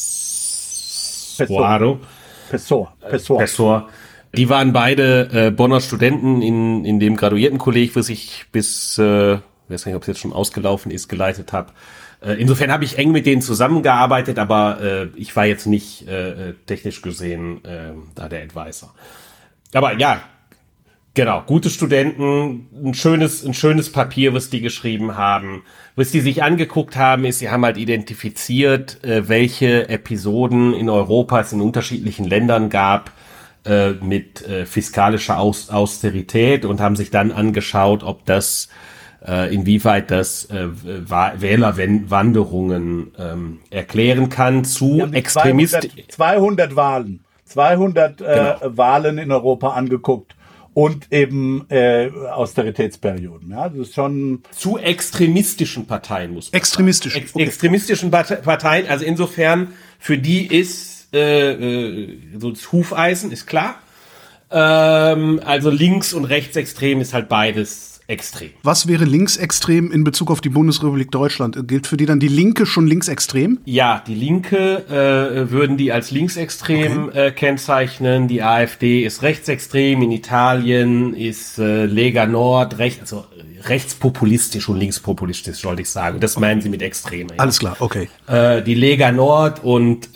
Pessoa. Pessoa. Pessoa. Pessoa. Die waren beide äh, Bonner Studenten in in dem Graduiertenkolleg, was ich bis, äh, ich weiß nicht, ob es jetzt schon ausgelaufen ist, geleitet habe. Äh, insofern habe ich eng mit denen zusammengearbeitet, aber äh, ich war jetzt nicht äh, technisch gesehen äh, da der Advisor. Aber ja, genau, gute Studenten, ein schönes, ein schönes Papier, was die geschrieben haben. Was die sich angeguckt haben, ist, sie haben halt identifiziert, äh, welche Episoden in Europa es in unterschiedlichen Ländern gab äh, mit äh, fiskalischer Aus- Austerität und haben sich dann angeschaut, ob das, äh, inwieweit das äh, Wählerwanderungen ähm, erklären kann zu Extremisten. zweihundert Wahlen, zweihundert äh, genau. Wahlen in Europa angeguckt. Und eben äh, Austeritätsperioden. Ja, das ist schon zu extremistischen Parteien muss man extremistisch Ex- okay. extremistischen Parteien. Also insofern für die ist äh, äh, so das Hufeisen ist klar. Ähm, also links und rechtsextrem ist halt beides extrem. Was wäre linksextrem in Bezug auf die Bundesrepublik Deutschland? Gilt für die dann die Linke schon linksextrem? Ja, die Linke äh, würden die als linksextrem okay. äh, kennzeichnen. Die AfD ist rechtsextrem. In Italien ist äh, Lega Nord rechts, also rechtspopulistisch und linkspopulistisch, sollte ich sagen. Das meinen sie mit extrem. Ja. Alles klar, okay. Äh, die Lega Nord und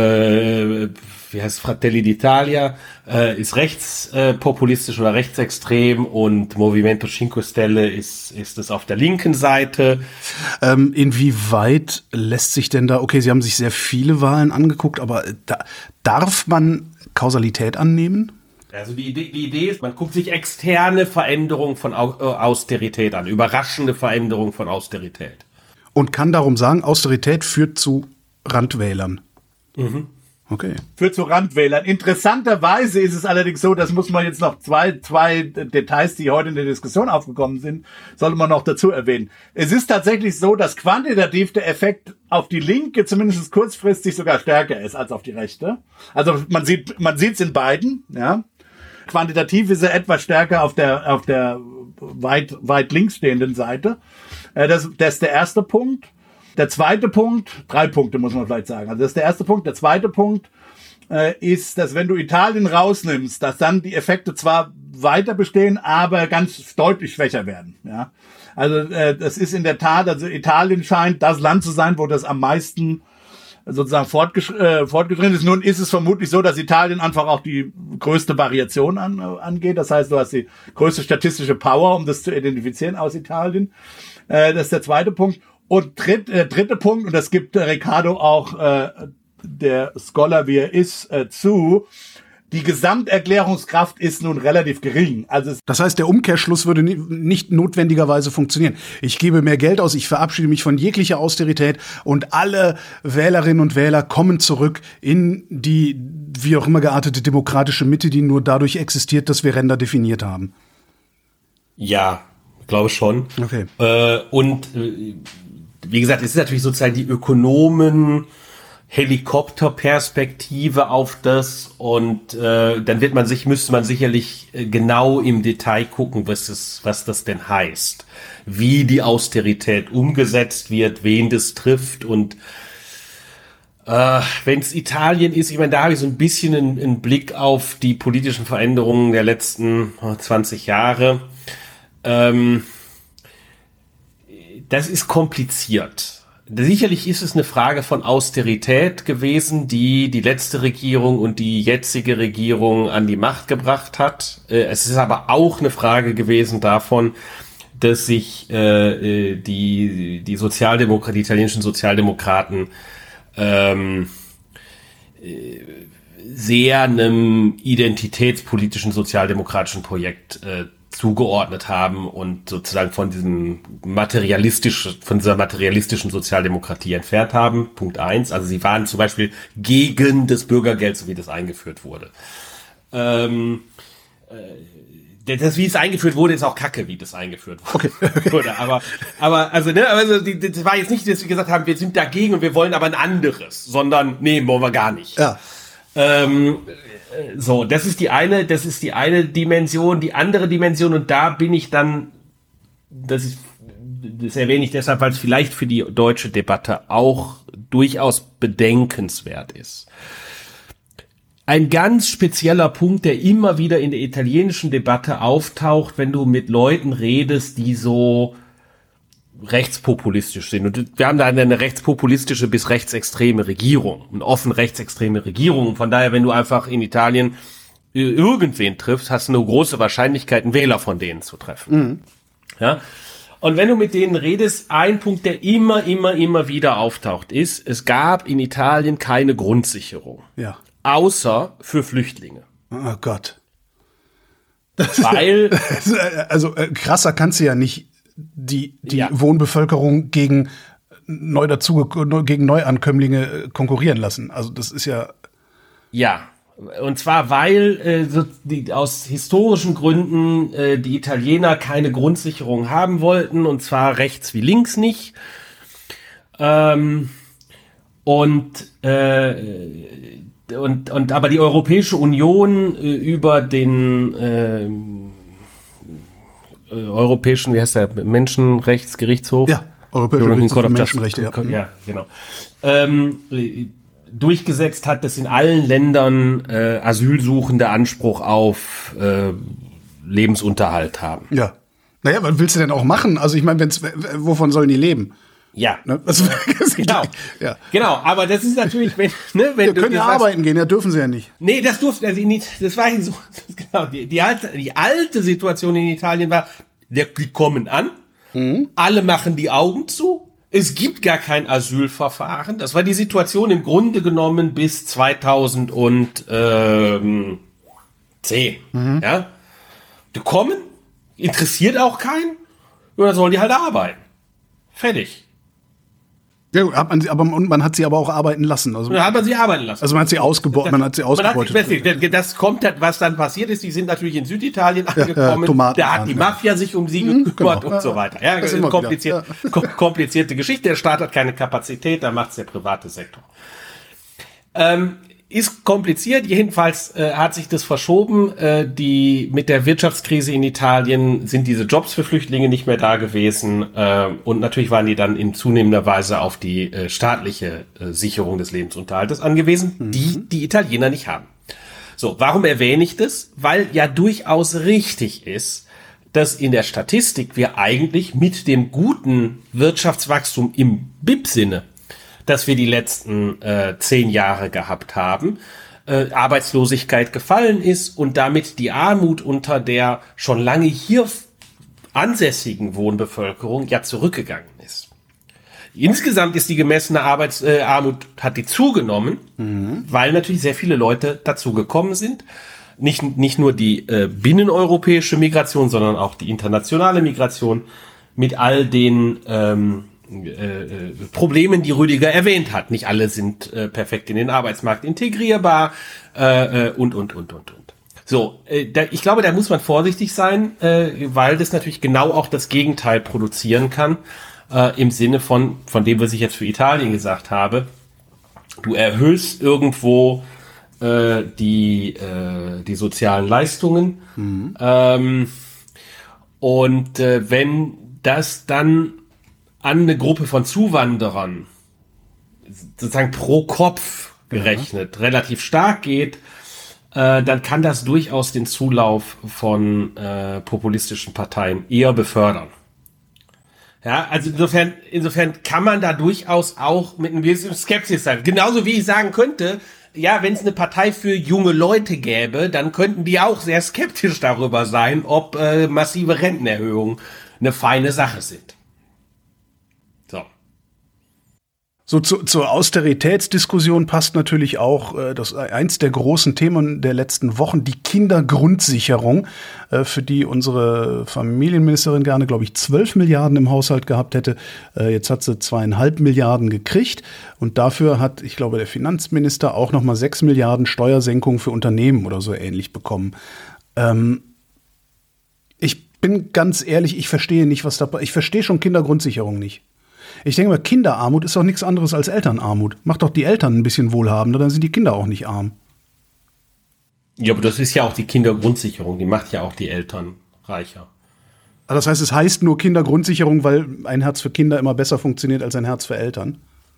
äh, wie heißt Fratelli d'Italia, äh, ist rechtspopulistisch äh, oder rechtsextrem und Movimento Cinque Stelle ist, ist es auf der linken Seite. Ähm, inwieweit lässt sich denn da, okay, Sie haben sich sehr viele Wahlen angeguckt, aber da, darf man Kausalität annehmen? Also die Idee, die Idee ist, man guckt sich externe Veränderungen von Au- äh, Austerität an, überraschende Veränderungen von Austerität. Und kann darum sagen, Austerität führt zu Randwählern. Mhm. Okay. Führt zu Randwählern. Interessanterweise ist es allerdings so, das muss man jetzt noch zwei, zwei Details, die heute in der Diskussion aufgekommen sind, sollte man noch dazu erwähnen. Es ist tatsächlich so, dass quantitativ der Effekt auf die Linke zumindest kurzfristig sogar stärker ist als auf die Rechte. Also man sieht, man sieht es in beiden, ja. Quantitativ ist er etwas stärker auf der, auf der weit, weit links stehenden Seite. Das, das ist der erste Punkt. Der zweite Punkt, drei Punkte muss man vielleicht sagen. Also das ist der erste Punkt. Der zweite Punkt äh, ist, dass wenn du Italien rausnimmst, dass dann die Effekte zwar weiter bestehen, aber ganz deutlich schwächer werden. Ja, also äh, das ist in der Tat, also Italien scheint das Land zu sein, wo das am meisten sozusagen fortgesch- äh, fortgeschritten ist. Nun ist es vermutlich so, dass Italien einfach auch die größte Variation an, äh, angeht. Das heißt, du hast die größte statistische Power, um das zu identifizieren aus Italien. Äh, das ist der zweite Punkt. Und dritt, äh, dritte Punkt, und das gibt äh, Ricardo auch, äh, der Scholar wie er ist, äh, zu, die Gesamterklärungskraft ist nun relativ gering. Also das heißt, der Umkehrschluss würde ni- nicht notwendigerweise funktionieren. Ich gebe mehr Geld aus, ich verabschiede mich von jeglicher Austerität und alle Wählerinnen und Wähler kommen zurück in die, wie auch immer geartete demokratische Mitte, die nur dadurch existiert, dass wir Ränder definiert haben. Ja, glaube schon. Okay. Äh, und äh, wie gesagt, es ist natürlich sozusagen die Ökonomen Helikopterperspektive auf das und äh, dann wird man sich, müsste man sicherlich äh, genau im Detail gucken, was es, was das denn heißt, wie die Austerität umgesetzt wird, wen das trifft und äh, wenn es Italien ist, ich meine, da habe ich so ein bisschen einen, einen Blick auf die politischen Veränderungen der letzten zwanzig Jahre. Ähm, Das ist kompliziert. Sicherlich ist es eine Frage von Austerität gewesen, die die letzte Regierung und die jetzige Regierung an die Macht gebracht hat. Es ist aber auch eine Frage gewesen davon, dass sich äh, die die Sozialdemokraten, die italienischen Sozialdemokraten ähm, sehr einem identitätspolitischen sozialdemokratischen Projekt äh, zugeordnet haben und sozusagen von diesem materialistisch, von dieser materialistischen Sozialdemokratie entfernt haben. Punkt eins. Also sie waren zum Beispiel gegen das Bürgergeld, so wie das eingeführt wurde. Ähm, äh, das, wie es eingeführt wurde, ist auch Kacke, wie das eingeführt wurde. Okay. Okay. aber, aber, also, ne, also, die, das war jetzt nicht, dass wir gesagt haben, wir sind dagegen und wir wollen aber ein anderes, sondern, nee, wollen wir gar nicht. Ja. Ähm, so, das ist die eine, das ist die eine Dimension, die andere Dimension und da bin ich dann, das ist, das erwähne ich deshalb, weil es vielleicht für die deutsche Debatte auch durchaus bedenkenswert ist. Ein ganz spezieller Punkt, der immer wieder in der italienischen Debatte auftaucht, wenn du mit Leuten redest, die so rechtspopulistisch sind. Und wir haben da eine rechtspopulistische bis rechtsextreme Regierung, eine offen rechtsextreme Regierung. Von daher, wenn du einfach in Italien irgendwen triffst, hast du eine große Wahrscheinlichkeit, einen Wähler von denen zu treffen. Mhm. Ja. Und wenn du mit denen redest, ein Punkt, der immer, immer, immer wieder auftaucht, ist, es gab in Italien keine Grundsicherung. Ja. Außer für Flüchtlinge. Oh Gott. Weil, also äh, krasser kannst du ja nicht die, die ja. Wohnbevölkerung gegen neu dazu gegen Neuankömmlinge konkurrieren lassen. Also das ist ja. Ja. Und zwar, weil äh, so die, aus historischen Gründen äh, die Italiener keine Grundsicherung haben wollten, und zwar rechts wie links nicht. Ähm, und, äh, und, und aber die Europäische Union äh, über den äh, äh, europäischen, wie heißt der, Menschenrechtsgerichtshof? Ja, Europäischer Gerichtshof für Menschenrechte. Ja. ja, genau. Ähm, durchgesetzt hat, dass in allen Ländern äh, Asylsuchende Anspruch auf äh, Lebensunterhalt haben. Ja. Naja, was willst du denn auch machen? Also ich meine, wenn's, wovon sollen die leben? Ja, ne? also, genau. Ja. Genau, aber das ist natürlich, wenn, ne, wenn ja, du können ja sagst, arbeiten gehen, ja, dürfen sie ja nicht. Nee, das durften also nicht, das war so, genau, die, die alte, die alte Situation in Italien war, der, die kommen an, mhm. alle machen die Augen zu, es gibt gar kein Asylverfahren. Das war die Situation im Grunde genommen bis zweitausendzehn, mhm. ja. Die kommen, interessiert auch keinen, und dann sollen die halt arbeiten. Fertig. Ja, hat man sie, aber und man hat sie aber auch arbeiten lassen. Also, dann hat man sie arbeiten lassen. Also man hat sie ausgebeutet. Man hat sie ausgebeutet. Man hat sie, das kommt, was dann passiert ist. Die sind natürlich in Süditalien angekommen. Ja, ja, da hat die Mafia sich um sie mhm, gekümmert genau. und so weiter. Ja, kompliziert, ja. komplizierte Geschichte. Der Staat hat keine Kapazität, da macht's der private Sektor. Ähm, Ist kompliziert, jedenfalls äh, hat sich das verschoben. Äh, die mit der Wirtschaftskrise in Italien sind diese Jobs für Flüchtlinge nicht mehr da gewesen äh, und natürlich waren die dann in zunehmender Weise auf die äh, staatliche äh, Sicherung des Lebensunterhaltes angewiesen, mhm. die die Italiener nicht haben. So, warum erwähne ich das? Weil ja durchaus richtig ist, dass in der Statistik wir eigentlich mit dem guten Wirtschaftswachstum im B I P-Sinne, dass wir die letzten äh, zehn Jahre gehabt haben, äh, Arbeitslosigkeit gefallen ist und damit die Armut unter der schon lange hier ansässigen Wohnbevölkerung ja zurückgegangen ist. Insgesamt ist die gemessene Arbeits äh, Armut hat die zugenommen, mhm. weil natürlich sehr viele Leute dazugekommen sind. Nicht, nicht nur die äh, binneneuropäische Migration, sondern auch die internationale Migration mit all den ähm, Äh, Problemen, die Rüdiger erwähnt hat. Nicht alle sind äh, perfekt in den Arbeitsmarkt integrierbar äh, äh, und, und, und, und, und. So, äh, da, ich glaube, da muss man vorsichtig sein, äh, weil das natürlich genau auch das Gegenteil produzieren kann, äh, im Sinne von, von dem, was ich jetzt für Italien gesagt habe. Du erhöhst irgendwo äh, die, äh, die sozialen Leistungen mhm. ähm, und äh, wenn das dann an eine Gruppe von Zuwanderern sozusagen pro Kopf gerechnet ja. relativ stark geht, äh, dann kann das durchaus den Zulauf von äh, populistischen Parteien eher befördern. Ja, also insofern, insofern kann man da durchaus auch mit einem gewissen Skepsis sein. Genauso wie ich sagen könnte, ja, wenn es eine Partei für junge Leute gäbe, dann könnten die auch sehr skeptisch darüber sein, ob äh, massive Rentenerhöhungen eine feine Sache sind. So zu, zur Austeritätsdiskussion passt natürlich auch äh, das eins der großen Themen der letzten Wochen, die Kindergrundsicherung, äh, für die unsere Familienministerin gerne, glaube ich, zwölf Milliarden im Haushalt gehabt hätte. Äh, jetzt hat sie zweieinhalb Milliarden gekriegt und dafür hat, ich glaube, der Finanzminister auch noch mal sechs Milliarden Steuersenkung für Unternehmen oder so ähnlich bekommen. Ähm, ich bin ganz ehrlich, ich verstehe nicht, was da, ich verstehe schon Kindergrundsicherung nicht. Ich denke mal, Kinderarmut ist doch nichts anderes als Elternarmut. Macht doch die Eltern ein bisschen wohlhabender, dann sind die Kinder auch nicht arm. Ja, aber das ist ja auch die Kindergrundsicherung, die macht ja auch die Eltern reicher. Also das heißt, es heißt nur Kindergrundsicherung, weil ein Herz für Kinder immer besser funktioniert als ein Herz für Eltern?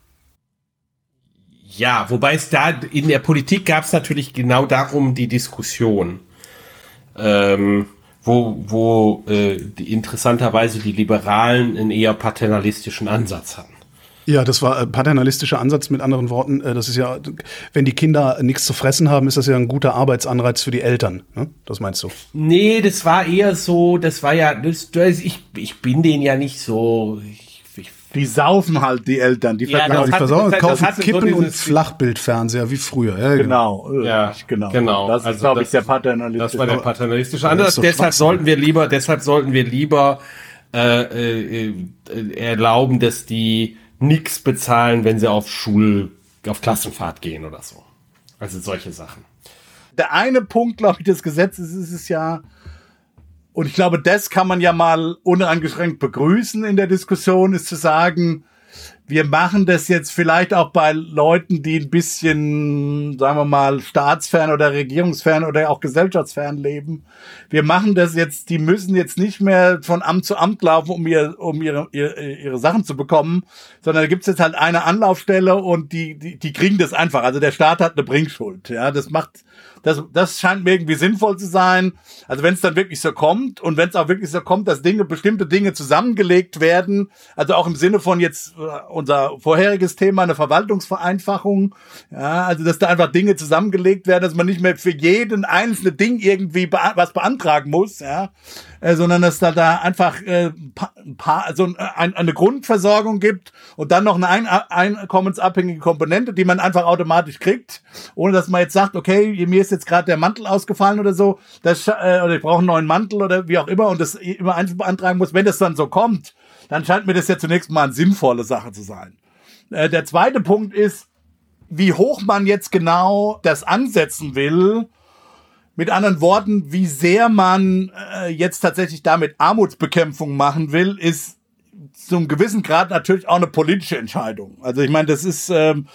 Ja, wobei es da, in der Politik gab es natürlich genau darum die Diskussion. Ähm... wo wo äh, die, interessanterweise die Liberalen einen eher paternalistischen Ansatz hatten. Ja, das war äh, paternalistischer Ansatz, mit anderen Worten. Äh, das ist ja, wenn die Kinder nichts zu fressen haben, ist das ja ein guter Arbeitsanreiz für die Eltern. Ne? Das meinst du? Nee, das war eher so, das war ja, das, das, ich, ich bin denen ja nicht so... Ich, ich, die saufen halt, die Eltern. Die ja, genau, die versauen, das, kaufen das Kippen so und Flachbildfernseher, wie früher. Ja, genau. genau. Ja, genau. genau. Das ist, also glaube das, ich, der paternalistische. Das war der paternalistische Ansatz. Deshalb sollten wir lieber, deshalb sollten wir lieber äh, äh, erlauben, dass die nichts bezahlen, wenn sie auf Schul, auf Klassenfahrt gehen oder so. Also solche Sachen. Der eine Punkt, glaube ich, des Gesetzes ist es ja, und ich glaube, das kann man ja mal uneingeschränkt begrüßen in der Diskussion, ist zu sagen, wir machen das jetzt vielleicht auch bei Leuten, die ein bisschen, sagen wir mal, staatsfern oder regierungsfern oder auch gesellschaftsfern leben. Wir machen das jetzt, die müssen jetzt nicht mehr von Amt zu Amt laufen, um, ihr, um ihre, ihre, ihre Sachen zu bekommen, sondern da gibt's jetzt halt eine Anlaufstelle und die, die, die kriegen das einfach. Also der Staat hat eine Bringschuld. Ja, das macht, das, das scheint mir irgendwie sinnvoll zu sein. Also wenn es dann wirklich so kommt und wenn es auch wirklich so kommt, dass Dinge, bestimmte Dinge zusammengelegt werden, also auch im Sinne von jetzt unser vorheriges Thema, eine Verwaltungsvereinfachung, ja, also dass da einfach Dinge zusammengelegt werden, dass man nicht mehr für jeden einzelne Ding irgendwie bea- was beantragen muss, ja, äh, sondern dass da da einfach äh, ein paar, also ein, eine Grundversorgung gibt und dann noch eine ein- einkommensabhängige Komponente, die man einfach automatisch kriegt, ohne dass man jetzt sagt, okay, mir ist jetzt gerade der Mantel ausgefallen oder so, das, äh, oder ich brauche einen neuen Mantel oder wie auch immer und das immer einzeln beantragen muss. Wenn das dann so kommt, dann scheint mir das ja zunächst mal eine sinnvolle Sache zu sein. Äh, der zweite Punkt ist, wie hoch man jetzt genau das ansetzen will. Mit anderen Worten, wie sehr man äh, jetzt tatsächlich damit Armutsbekämpfung machen will, ist zum gewissen Grad natürlich auch eine politische Entscheidung. Also ich meine, das ist, ähm,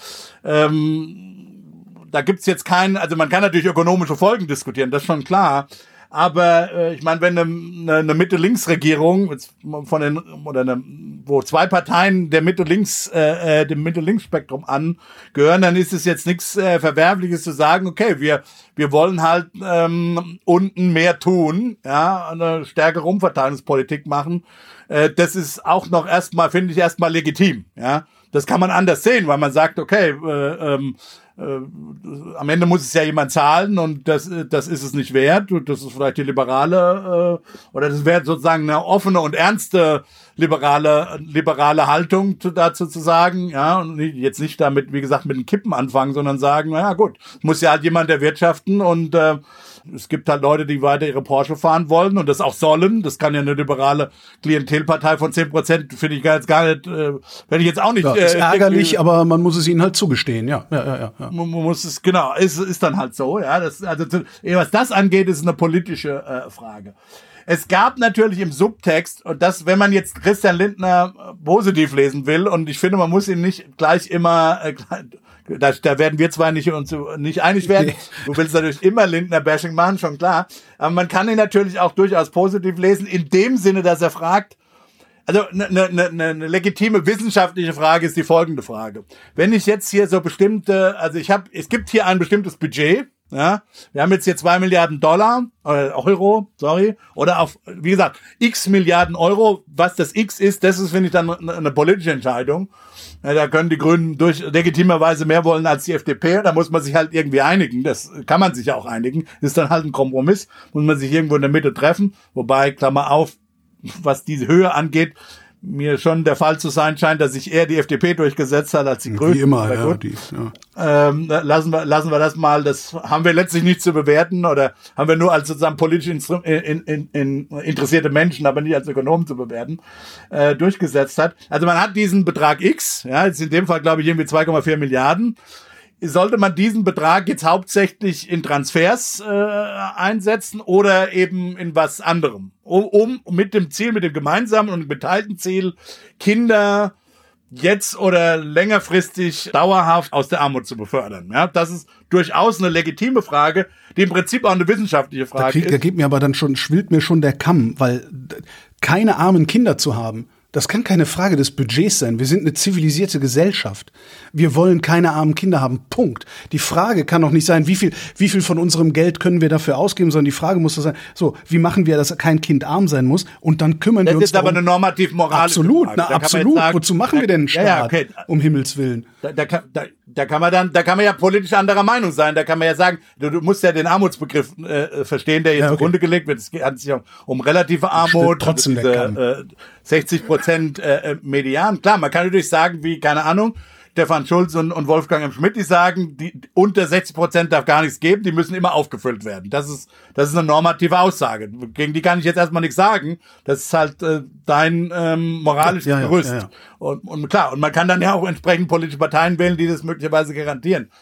ähm, da gibt's jetzt keinen, also man kann natürlich ökonomische Folgen diskutieren, das ist schon klar. Aber äh, ich meine, wenn eine, eine Mitte-Links-Regierung jetzt von den oder eine, wo zwei Parteien der Mitte-Links äh, dem Mitte-Links-Spektrum angehören, dann ist es jetzt nichts äh, Verwerfliches zu sagen, okay, wir wir wollen halt ähm, unten mehr tun, ja, eine stärkere Umverteilungspolitik machen. Äh, das ist auch noch erstmal, finde ich, erstmal legitim, ja. Das kann man anders sehen, weil man sagt, okay, äh, ähm, Äh, am Ende muss es ja jemand zahlen und das, das ist es nicht wert. Und das ist vielleicht die liberale, äh, oder das wäre sozusagen eine offene und ernste liberale, liberale Haltung dazu zu sagen, ja, und jetzt nicht damit, wie gesagt, mit den Kippen anfangen, sondern sagen, naja, gut, muss ja halt jemand erwirtschaften und äh, es gibt halt Leute, die weiter ihre Porsche fahren wollen und das auch sollen. Das kann ja eine liberale Klientelpartei von zehn Prozent, finde ich jetzt gar nicht, äh, wenn ich jetzt auch nicht. Ja, ist äh, ärgerlich, äh, aber man muss es ihnen halt zugestehen, ja. ja, ja, ja, ja. Man muss es, genau, ist, ist dann halt so, ja. Das, also, was das angeht, ist eine politische äh, Frage. Es gab natürlich im Subtext, und das, wenn man jetzt Christian Lindner positiv lesen will, und ich finde, man muss ihn nicht gleich immer, äh, da, da werden wir zwar nicht uns nicht einig werden, du willst natürlich immer Lindner-Bashing machen, schon klar, aber man kann ihn natürlich auch durchaus positiv lesen, in dem Sinne, dass er fragt, also eine ne, ne, ne legitime wissenschaftliche Frage ist die folgende Frage. Wenn ich jetzt hier so bestimmte, also ich habe, es gibt hier ein bestimmtes Budget, ja, wir haben jetzt hier zwei Milliarden Dollar, oder Euro, sorry, oder auf, wie gesagt, x Milliarden Euro, was das X ist, das ist, finde ich, dann eine, eine politische Entscheidung. Ja, da können die Grünen durch legitimerweise mehr wollen als die F D P, da muss man sich halt irgendwie einigen, das kann man sich ja auch einigen, ist dann halt ein Kompromiss, muss man sich irgendwo in der Mitte treffen, wobei, Klammer auf, was diese Höhe angeht, mir schon der Fall zu sein scheint, dass sich eher die F D P durchgesetzt hat als die Grünen. Wie immer, ja, die, ja. Ähm, lassen wir, lassen wir das mal, das haben wir letztlich nicht zu bewerten oder haben wir nur als sozusagen politisch instru- in, in, in interessierte Menschen, aber nicht als Ökonomen zu bewerten, äh, durchgesetzt hat. Also man hat diesen Betrag X, ja, jetzt in dem Fall glaube ich irgendwie zwei Komma vier Milliarden. Sollte man diesen Betrag jetzt hauptsächlich in Transfers äh, einsetzen oder eben in was anderem, um, um mit dem Ziel, mit dem gemeinsamen und geteilten Ziel, Kinder jetzt oder längerfristig dauerhaft aus der Armut zu befördern? Ja, das ist durchaus eine legitime Frage, die im Prinzip auch eine wissenschaftliche Frage da krieg, ist. Da geht mir aber dann schon, schwillt mir schon der Kamm, weil keine armen Kinder zu haben, das kann keine Frage des Budgets sein. Wir sind eine zivilisierte Gesellschaft. Wir wollen keine armen Kinder haben. Punkt. Die Frage kann doch nicht sein, wie viel, wie viel von unserem Geld können wir dafür ausgeben, sondern die Frage muss doch sein, so, wie machen wir, dass kein Kind arm sein muss? Und dann kümmern das wir uns ist darum. Aber eine normativ-moralische Absolut, Frage. na, absolut. Sagen, wozu machen wir denn einen Staat? Ja, ja, okay. Um Himmels Willen. Da, da, kann, da, da kann man dann, da kann man ja politisch anderer Meinung sein. Da kann man ja sagen, du, du musst ja den Armutsbegriff äh, verstehen, der jetzt ja, okay. zugrunde gelegt wird. Es handelt sich um, um relative Armut, trotzdem diese, äh, sechzig Prozent äh, Median. Klar, man kann natürlich sagen, wie, keine Ahnung, Stefan Schulz und, und Wolfgang M. Schmidt, die sagen, die unter sechzig Prozent darf gar nichts geben, die müssen immer aufgefüllt werden. Das ist, das ist eine normative Aussage. Gegen die kann ich jetzt erstmal nichts sagen. Das ist halt äh, dein ähm, moralisches ja, ja, Gerüst. Ja, ja. Und, und klar, und man kann dann ja auch entsprechend politische Parteien wählen, die das möglicherweise garantieren.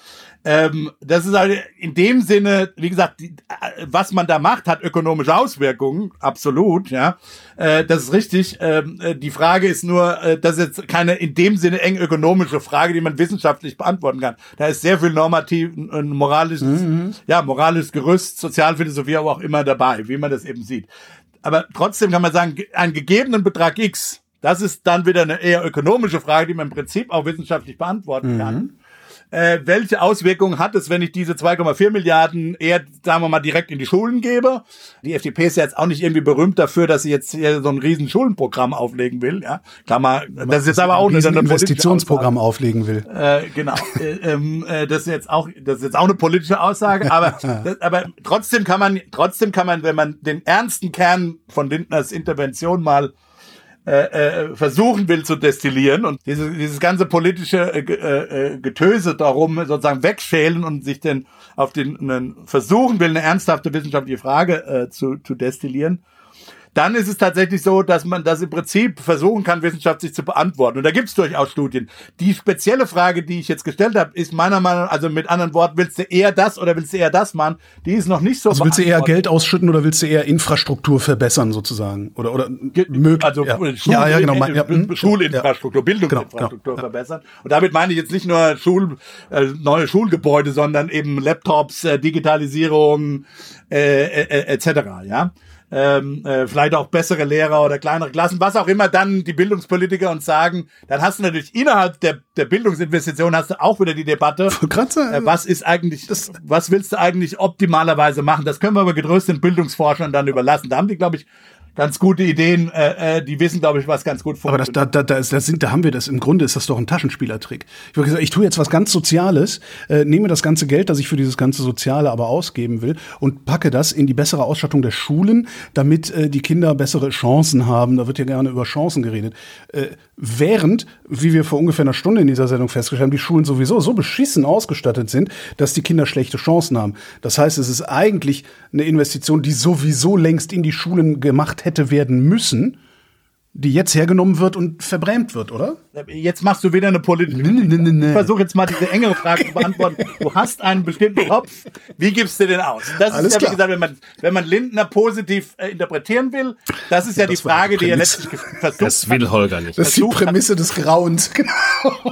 Ähm, das ist halt in dem Sinne, wie gesagt, die, was man da macht, hat ökonomische Auswirkungen, absolut, ja. Äh, das ist richtig. Ähm, die Frage ist nur, äh, das ist jetzt keine in dem Sinne eng ökonomische Frage, die man wissenschaftlich beantworten kann. Da ist sehr viel normativ, ein moralisches, mhm. ja, moralisches Gerüst, Sozialphilosophie, aber auch immer dabei, wie man das eben sieht. Aber trotzdem kann man sagen, einen gegebenen Betrag X, das ist dann wieder eine eher ökonomische Frage, die man im Prinzip auch wissenschaftlich beantworten mhm. kann. Äh, welche Auswirkungen hat es, wenn ich diese zwei Komma vier Milliarden eher, sagen wir mal, direkt in die Schulen gebe? Die F D P ist ja jetzt auch nicht irgendwie berühmt dafür, dass sie jetzt hier so ein riesen Schulenprogramm auflegen will. Ja, Klammer, das ist jetzt aber auch ein Investitionsprogramm auflegen will. Äh, genau, äh, ähm, äh, das ist jetzt auch, das ist jetzt auch eine politische Aussage, aber, das, aber trotzdem kann man, trotzdem kann man, wenn man den ernsten Kern von Lindners Intervention mal Äh, äh, versuchen will zu destillieren und diese, dieses ganze politische äh, äh, Getöse darum sozusagen wegschälen und sich denn auf den einen versuchen will, eine ernsthafte wissenschaftliche Frage äh, zu, zu destillieren, dann ist es tatsächlich so, dass man das im Prinzip versuchen kann, wissenschaftlich zu beantworten. Und da gibt es durchaus Studien. Die spezielle Frage, die ich jetzt gestellt habe, ist meiner Meinung nach, also mit anderen Worten, willst du eher das oder willst du eher das machen? Die ist noch nicht so. Also willst du eher Geld ausschütten oder willst du eher Infrastruktur verbessern sozusagen? Oder, oder möglich? Also ja. Schul- ja, ja, genau. Ja, Schulinfrastruktur, ja. Bildungsinfrastruktur genau, genau. verbessern. Und damit meine ich jetzt nicht nur Schul, äh, neue Schulgebäude, sondern eben Laptops, äh, Digitalisierung, äh, äh, et cetera. Ja. Ähm, äh, vielleicht auch bessere Lehrer oder kleinere Klassen, was auch immer dann die Bildungspolitiker uns sagen, dann hast du natürlich innerhalb der, der Bildungsinvestition hast du auch wieder die Debatte, äh, was ist eigentlich, das, was willst du eigentlich optimalerweise machen? Das können wir aber getröst den Bildungsforschern dann überlassen. Da haben die, glaube ich, ganz gute Ideen, äh, die wissen, glaube ich, was ganz gut funktioniert. Aber das, da, da, da, ist, das sind, da haben wir das, im Grunde ist das doch ein Taschenspielertrick. Ich würde sagen, ich tue jetzt was ganz Soziales, äh, nehme das ganze Geld, das ich für dieses ganze Soziale aber ausgeben will und packe das in die bessere Ausstattung der Schulen, damit äh, die Kinder bessere Chancen haben. Da wird ja gerne über Chancen geredet. Äh, während, wie wir vor ungefähr einer Stunde in dieser Sendung festgestellt haben, die Schulen sowieso so beschissen ausgestattet sind, dass die Kinder schlechte Chancen haben. Das heißt, es ist eigentlich eine Investition, die sowieso längst in die Schulen gemacht hätte werden müssen, die jetzt hergenommen wird und verbrämt wird, oder? Jetzt machst du wieder eine politische... Nee, nee, nee, nee. Ich versuche jetzt mal diese engere Frage zu beantworten. Du hast einen bestimmten Kopf, wie gibst du den aus? Das Alles ist ja, klar. wie gesagt, wenn man, wenn man Lindner positiv äh, interpretieren will, das ist ja, ja das die Frage, die, die er letztlich versucht hat. Das will Holger nicht. Das ist die Prämisse des Grauens, genau.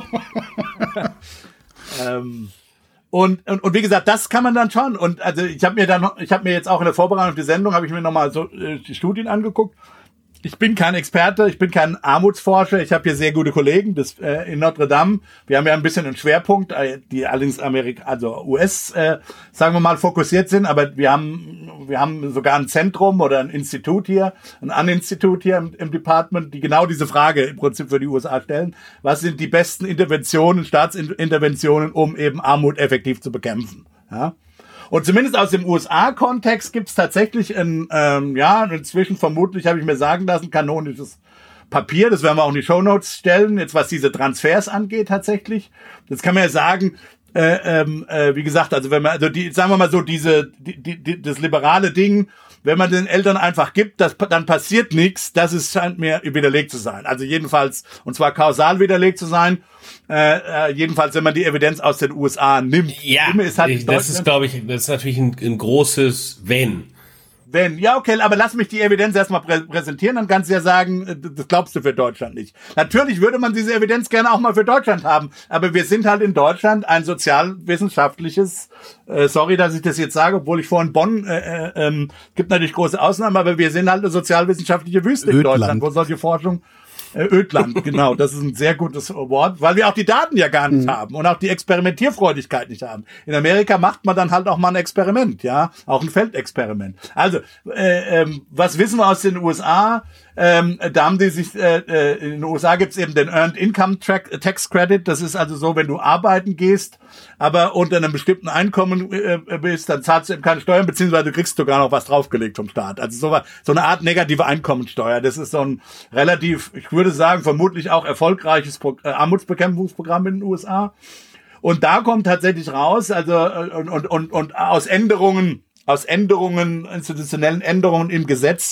ähm... Und, und, und wie gesagt, das kann man dann schon. Und also ich habe mir dann, ich habe mir jetzt auch in der Vorbereitung auf die Sendung, habe ich mir nochmal so äh, die Studien angeguckt. Ich bin kein Experte, ich bin kein Armutsforscher. Ich habe hier sehr gute Kollegen das, äh, in Notre Dame. Wir haben ja ein bisschen einen Schwerpunkt, äh, die allerdings Amerika, also U S, äh, sagen wir mal, fokussiert sind. Aber wir haben, wir haben sogar ein Zentrum oder ein Institut hier, ein An-Institut hier im, im Department, die genau diese Frage im Prinzip für die U S A stellen. Was sind die besten Interventionen, Staatsinterventionen, um eben Armut effektiv zu bekämpfen? Ja. Und zumindest aus dem U S A-Kontext gibt es tatsächlich ein, ähm, ja, inzwischen vermutlich, habe ich mir sagen lassen, kanonisches Papier. Das werden wir auch in die Shownotes stellen, jetzt was diese Transfers angeht tatsächlich. Jetzt kann man ja sagen, äh, äh, wie gesagt, also wenn man, also die, sagen wir mal so, diese, die, die, das liberale Ding, wenn man den Eltern einfach gibt, das, dann passiert nichts, das ist, scheint mir widerlegt zu sein. Also jedenfalls, und zwar kausal widerlegt zu sein. Äh, äh, jedenfalls, wenn man die Evidenz aus den U S A nimmt. Ja, ist halt ich, das ist, glaube ich, das ist natürlich ein, ein großes Wenn. Wenn, ja, okay, aber lass mich die Evidenz erstmal prä- präsentieren, dann kannst du ja sagen, das glaubst du für Deutschland nicht. Natürlich würde man diese Evidenz gerne auch mal für Deutschland haben, aber wir sind halt in Deutschland ein sozialwissenschaftliches, äh, sorry, dass ich das jetzt sage, obwohl ich vorhin Bonn, äh, äh, äh, gibt natürlich große Ausnahmen, aber wir sind halt eine sozialwissenschaftliche Wüste in Ödland. Deutschland, wo solche Forschung Ödland, genau, das ist ein sehr gutes Wort, weil wir auch die Daten ja gar nicht mhm. haben und auch die Experimentierfreudigkeit nicht haben. In Amerika macht man dann halt auch mal ein Experiment, ja, auch ein Feldexperiment. Also, äh, ähm, was wissen wir aus den U S A? Ähm, da haben die sich, äh, äh, in den U S A gibt's eben den Earned Income Tax Credit. Das ist also so, wenn du arbeiten gehst, aber unter einem bestimmten Einkommen äh, bist, dann zahlst du eben keine Steuern, beziehungsweise du kriegst sogar noch was draufgelegt vom Staat. Also so, so eine Art negative Einkommensteuer. Das ist so ein relativ, ich würde sagen, vermutlich auch erfolgreiches Pro- äh, Armutsbekämpfungsprogramm in den U S A. Und da kommt tatsächlich raus, also äh, und, und, und, und aus Änderungen, aus Änderungen, institutionellen Änderungen im Gesetz,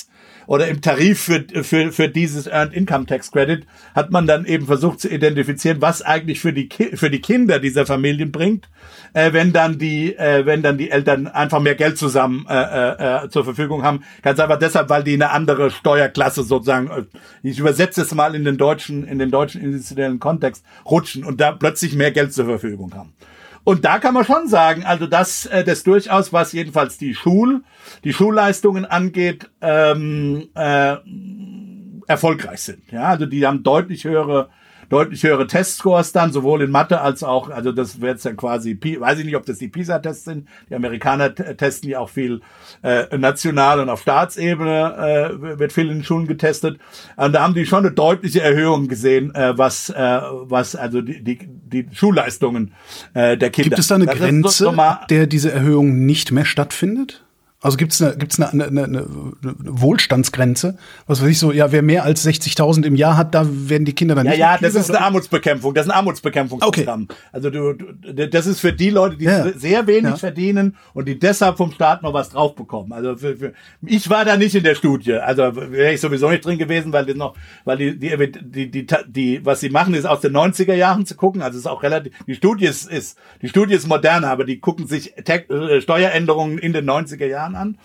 oder im Tarif für, für, für dieses Earned Income Tax Credit hat man dann eben versucht zu identifizieren, was eigentlich für die, Ki- für die Kinder dieser Familien bringt, äh, wenn dann die, äh, wenn dann die Eltern einfach mehr Geld zusammen äh, äh, zur Verfügung haben. Ganz einfach deshalb, weil die eine andere Steuerklasse sozusagen, ich übersetze es mal in den deutschen, in den deutschen institutionellen Kontext, rutschen und da plötzlich mehr Geld zur Verfügung haben. Und da kann man schon sagen, also dass äh, das durchaus, was jedenfalls die Schul, die Schulleistungen angeht, ähm, äh, erfolgreich sind. Ja, also die haben deutlich höhere, deutlich höhere Testscores dann, sowohl in Mathe als auch, also das wird dann quasi, weiß ich nicht, ob das die PISA-Tests sind. Die Amerikaner t- testen ja auch viel äh, national und auf Staatsebene äh, wird viel in den Schulen getestet. Und da haben die schon eine deutliche Erhöhung gesehen, äh, was äh, was also die die die Schulleistungen äh, der Kinder. Gibt es da eine das Grenze, so, so mal, der diese Erhöhung nicht mehr stattfindet? Also gibt es eine, gibt's eine, eine, eine, eine Wohlstandsgrenze? Was weiß ich so, ja, wer mehr als sechzigtausend im Jahr hat, da werden die Kinder dann ja, nicht. Ja, ja, das ist eine Armutsbekämpfung. Das ist ein Armutsbekämpfungsprogramm. Okay. Also du, du, das ist für die Leute, die Ja. sehr wenig Ja. verdienen und die deshalb vom Staat noch was drauf bekommen. Also für, für, ich war da nicht in der Studie. Also wäre ich sowieso nicht drin gewesen, weil die noch, weil die, die, die, die, die, die was sie machen, ist aus den neunziger Jahren zu gucken. Also es ist auch relativ, die Studie ist, ist, die Studie ist moderner, aber die gucken sich Tech, äh, Steueränderungen in den neunziger Jahren an.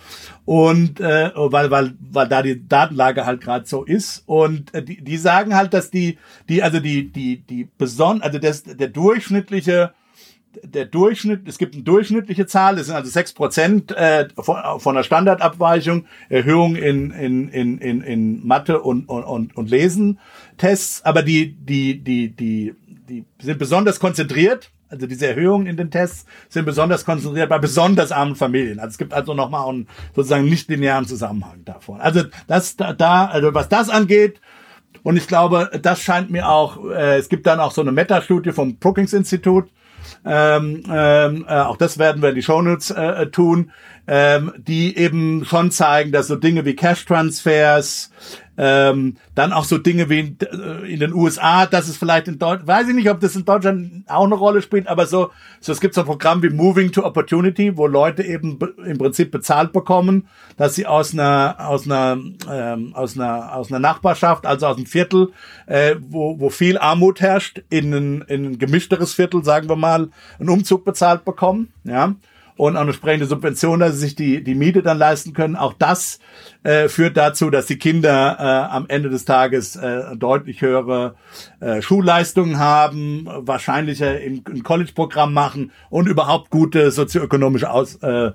Und äh, weil weil weil da die Datenlage halt gerade so ist und äh, die die sagen halt, dass die die also die die die beson also das der durchschnittliche der Durchschnitt, es gibt eine durchschnittliche Zahl, das sind also sechs Prozent äh, von, von der Standardabweichung, Erhöhung in in in in in Mathe und und und, und Lesen Tests, aber die die die die die sind besonders konzentriert. Also diese Erhöhungen in den Tests sind besonders konzentriert bei besonders armen Familien. Also es gibt also nochmal einen sozusagen nicht linearen Zusammenhang davon. Also das da, da also was das angeht, und ich glaube, das scheint mir auch, äh, es gibt dann auch so eine Metastudie vom Brookings Institut, ähm, ähm, äh, auch das werden wir in die Shownotes äh, tun, ähm, die eben schon zeigen, dass so Dinge wie Cash-Transfers, ähm, dann auch so Dinge wie in, äh, in den U S A, dass es vielleicht in Deutschland, weiß ich nicht, ob das in Deutschland auch eine Rolle spielt, aber so, so es gibt so ein Programm wie Moving to Opportunity, wo Leute eben be, im Prinzip bezahlt bekommen, dass sie aus einer aus einer ähm, aus einer aus einer Nachbarschaft, also aus einem Viertel, äh, wo wo viel Armut herrscht, in ein, in ein gemischteres Viertel, sagen wir mal, einen Umzug bezahlt bekommen, ja. Und auch eine entsprechende Subvention, dass sie sich die die Miete dann leisten können. Auch das äh, führt dazu, dass die Kinder äh, am Ende des Tages äh, deutlich höhere äh, Schulleistungen haben, wahrscheinlicher im, im College-Programm machen und überhaupt gute sozioökonomische Aus, äh,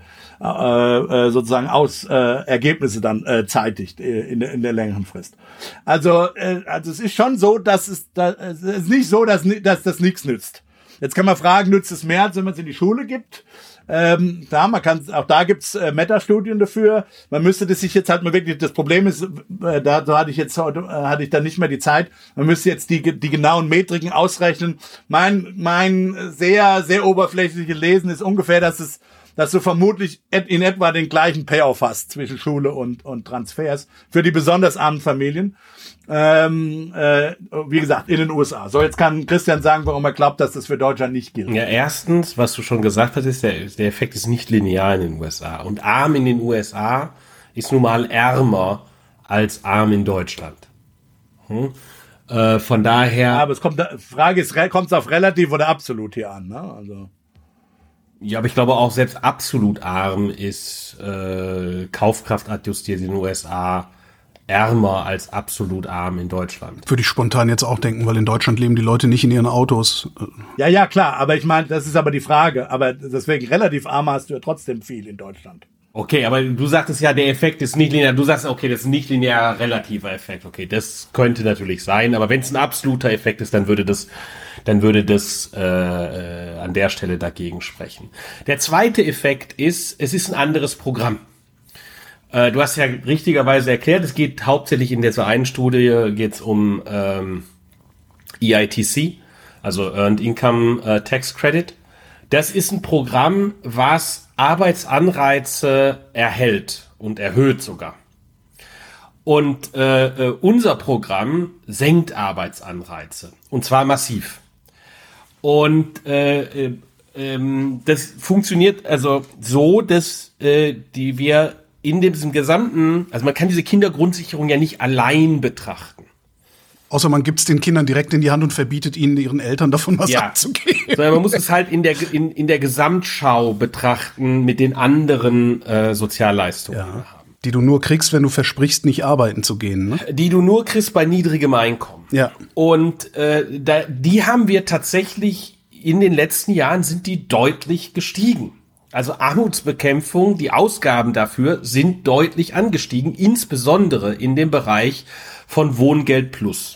äh, sozusagen aus äh, Ergebnisse dann äh, zeitigt äh, in, der, in der längeren Frist. Also äh, also es ist schon so, dass es, da, es ist nicht so, dass, dass das nichts nützt. Jetzt kann man fragen, nützt es mehr, als wenn man es in die Schule gibt? Ähm, da, man kann, auch da gibt's äh, Metastudien dafür. Man müsste das sich jetzt halt mal wirklich, das Problem ist, äh, da, da hatte ich jetzt heute, äh, hatte ich dann nicht mehr die Zeit. Man müsste jetzt die, die genauen Metriken ausrechnen. Mein, mein sehr, sehr oberflächliches Lesen ist ungefähr, dass es, dass du vermutlich in etwa den gleichen Payoff hast zwischen Schule und, und Transfers für die besonders armen Familien. Ähm, äh, wie gesagt, in den U S A. So, jetzt kann Christian sagen, warum er glaubt, dass das für Deutschland nicht gilt. Ja, erstens, was du schon gesagt hast, ist, der, der Effekt ist nicht linear in den U S A. Und arm in den U S A ist nun mal ärmer als arm in Deutschland. Hm? Äh, von daher... Ja, aber es kommt, Frage ist, kommt es auf relativ oder absolut hier an, ne? Also... Ja, aber ich glaube auch selbst absolut arm ist äh, Kaufkraft adjustiert in den U S A ärmer als absolut arm in Deutschland. Würde ich spontan jetzt auch denken, weil in Deutschland leben die Leute nicht in ihren Autos. Ja, ja, klar, aber ich meine, das ist aber die Frage. Aber deswegen relativ arm hast du ja trotzdem viel in Deutschland. Okay, aber du sagtest ja, der Effekt ist nicht linear. Du sagst, okay, das ist ein nicht linearer relativer Effekt. Okay, das könnte natürlich sein, aber wenn es ein absoluter Effekt ist, dann würde das, dann würde das äh, äh, an der Stelle dagegen sprechen. Der zweite Effekt ist, es ist ein anderes Programm. Äh, du hast ja richtigerweise erklärt, es geht hauptsächlich in dieser einen Studie geht's um ähm, E I T C, also Earned Income äh, Tax Credit. Das ist ein Programm, was Arbeitsanreize erhält und erhöht sogar. Und äh, unser Programm senkt Arbeitsanreize, und zwar massiv. Und äh, äh, äh, das funktioniert also so, dass äh, die wir in diesem gesamten, also man kann diese Kindergrundsicherung ja nicht allein betrachten. Außer man gibt es den Kindern direkt in die Hand und verbietet ihnen, ihren Eltern davon was ja. abzugeben. Sondern man muss es halt in der, in, in der Gesamtschau betrachten mit den anderen äh, Sozialleistungen. Ja. Die du nur kriegst, wenn du versprichst, nicht arbeiten zu gehen, ne? Die du nur kriegst bei niedrigem Einkommen. Ja. Und äh, da, die haben wir tatsächlich in den letzten Jahren sind die deutlich gestiegen. Also Armutsbekämpfung, die Ausgaben dafür sind deutlich angestiegen, insbesondere in dem Bereich von Wohngeld Plus.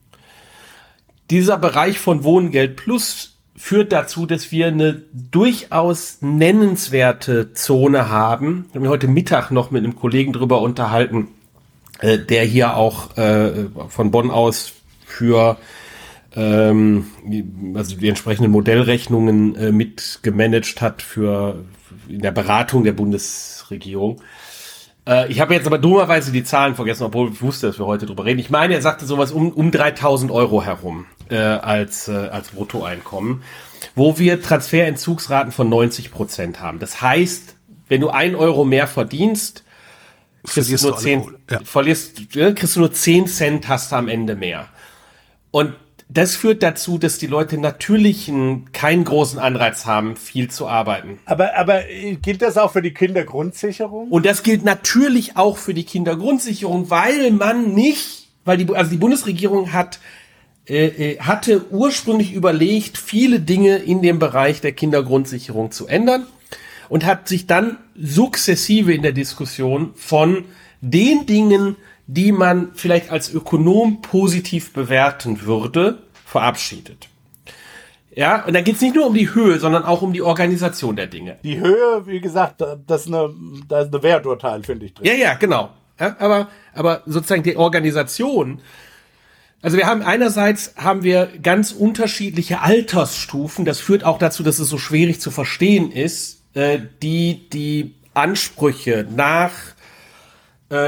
Dieser Bereich von Wohngeld Plus führt dazu, dass wir eine durchaus nennenswerte Zone haben. Ich habe mich heute Mittag noch mit einem Kollegen drüber unterhalten, äh, der hier auch äh, von Bonn aus für ähm, also die entsprechenden Modellrechnungen äh, mit gemanagt hat für in der Beratung der Bundesregierung. Äh, ich habe jetzt aber dummerweise die Zahlen vergessen, obwohl ich wusste, dass wir heute drüber reden. Ich meine, er sagte sowas um, um dreitausend Euro herum äh, als, äh, als Bruttoeinkommen, wo wir Transferentzugsraten von neunzig Prozent haben. Das heißt, wenn du ein Euro mehr verdienst, kriegst du nur zehn, ja. verlierst, äh, kriegst du nur zehn Cent, hast du am Ende mehr. Und das führt dazu, dass die Leute natürlich einen, keinen großen Anreiz haben, viel zu arbeiten. Aber, aber gilt das auch für die Kindergrundsicherung? Und das gilt natürlich auch für die Kindergrundsicherung, weil man nicht, weil die, also die Bundesregierung hat, äh, hatte ursprünglich überlegt, viele Dinge in dem Bereich der Kindergrundsicherung zu ändern und hat sich dann sukzessive in der Diskussion von den Dingen, die man vielleicht als Ökonom positiv bewerten würde, verabschiedet. Ja, und da geht es nicht nur um die Höhe, sondern auch um die Organisation der Dinge. Die Höhe, wie gesagt, das ist eine, das ist eine Werturteil, finde ich, drin. Ja, ja, genau. Ja, aber, aber sozusagen die Organisation, also wir haben einerseits haben wir ganz unterschiedliche Altersstufen, das führt auch dazu, dass es so schwierig zu verstehen ist, äh, die die Ansprüche nach äh,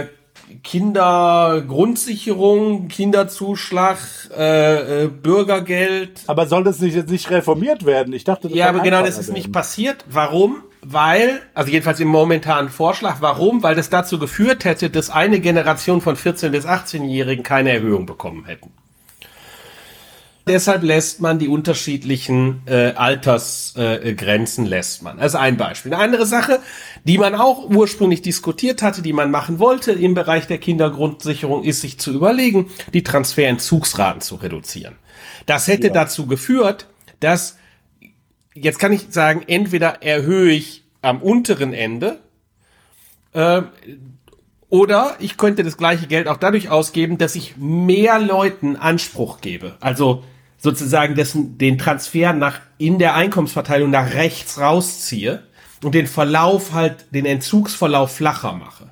Kindergrundsicherung, Kinderzuschlag, äh, äh, Bürgergeld. Aber soll das nicht, jetzt nicht reformiert werden? Ich dachte, das ja, aber genau, das ist werden. nicht passiert. Warum? Weil, also jedenfalls im momentanen Vorschlag, warum? Weil das dazu geführt hätte, dass eine Generation von vierzehn- bis achtzehnjährigen keine Erhöhung bekommen hätten. Deshalb lässt man die unterschiedlichen äh, Altersgrenzen, äh, lässt man. Das ist ein Beispiel. Eine andere Sache, die man auch ursprünglich diskutiert hatte, die man machen wollte im Bereich der Kindergrundsicherung, ist sich zu überlegen, die Transferentzugsraten zu reduzieren. Das hätte ja. dazu geführt, dass, jetzt kann ich sagen, entweder erhöhe ich am unteren Ende, äh, oder ich könnte das gleiche Geld auch dadurch ausgeben, dass ich mehr Leuten Anspruch gebe. Also sozusagen dessen, den Transfer nach, in der Einkommensverteilung nach rechts rausziehe und den Verlauf halt, den Entzugsverlauf flacher mache.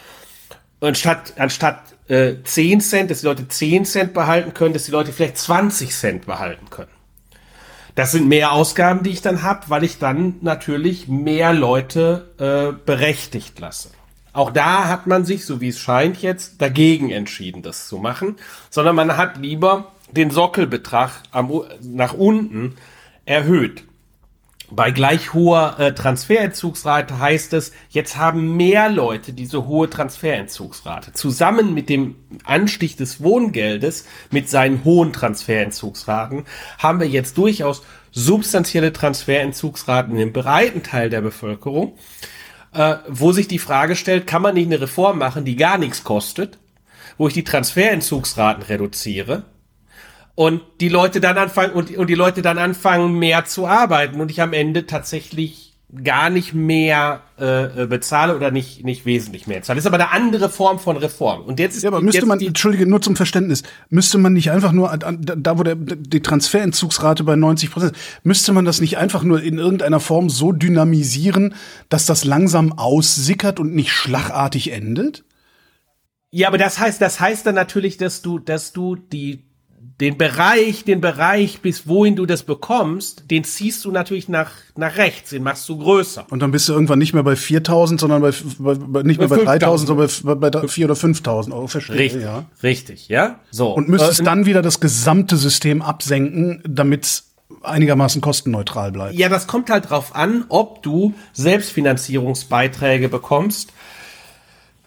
Und statt, anstatt äh, zehn Cent, dass die Leute zehn Cent behalten können, dass die Leute vielleicht zwanzig Cent behalten können. Das sind mehr Ausgaben, die ich dann habe, weil ich dann natürlich mehr Leute äh, berechtigt lasse. Auch da hat man sich, so wie es scheint jetzt, dagegen entschieden, das zu machen, sondern man hat lieber den Sockelbetrag am, nach unten erhöht. Bei gleich hoher äh, Transferentzugsrate heißt es, jetzt haben mehr Leute diese hohe Transferentzugsrate. Zusammen mit dem Anstieg des Wohngeldes, mit seinen hohen Transferentzugsraten, haben wir jetzt durchaus substanzielle Transferentzugsraten in dem breiten Teil der Bevölkerung, äh, wo sich die Frage stellt, kann man nicht eine Reform machen, die gar nichts kostet, wo ich die Transferentzugsraten reduziere, und die Leute dann anfangen und, und die Leute dann anfangen mehr zu arbeiten und ich am Ende tatsächlich gar nicht mehr äh, bezahle oder nicht nicht wesentlich mehr zahle. Das ist aber eine andere Form von Reform. Und jetzt ist ja, aber müsste jetzt man, die, entschuldige, nur zum Verständnis, müsste man nicht einfach nur da, wo der die Transferentzugsrate bei neunzig Prozent, müsste man das nicht einfach nur in irgendeiner Form so dynamisieren, dass das langsam aussickert und nicht schlagartig endet? Ja, aber das heißt, das heißt dann natürlich, dass du, dass du die Den Bereich, den Bereich, bis wohin du das bekommst, den ziehst du natürlich nach, nach rechts, den machst du größer. Und dann bist du irgendwann nicht mehr bei viertausend, sondern bei, bei, bei nicht mehr bei, bei dreitausend, sondern bei, bei, bei viertausend oder fünftausend Euro. Verstehe, richtig, ja. Richtig, ja. So. Und müsstest äh, dann wieder das gesamte System absenken, damit es einigermaßen kostenneutral bleibt. Ja, das kommt halt drauf an, ob du Selbstfinanzierungsbeiträge bekommst,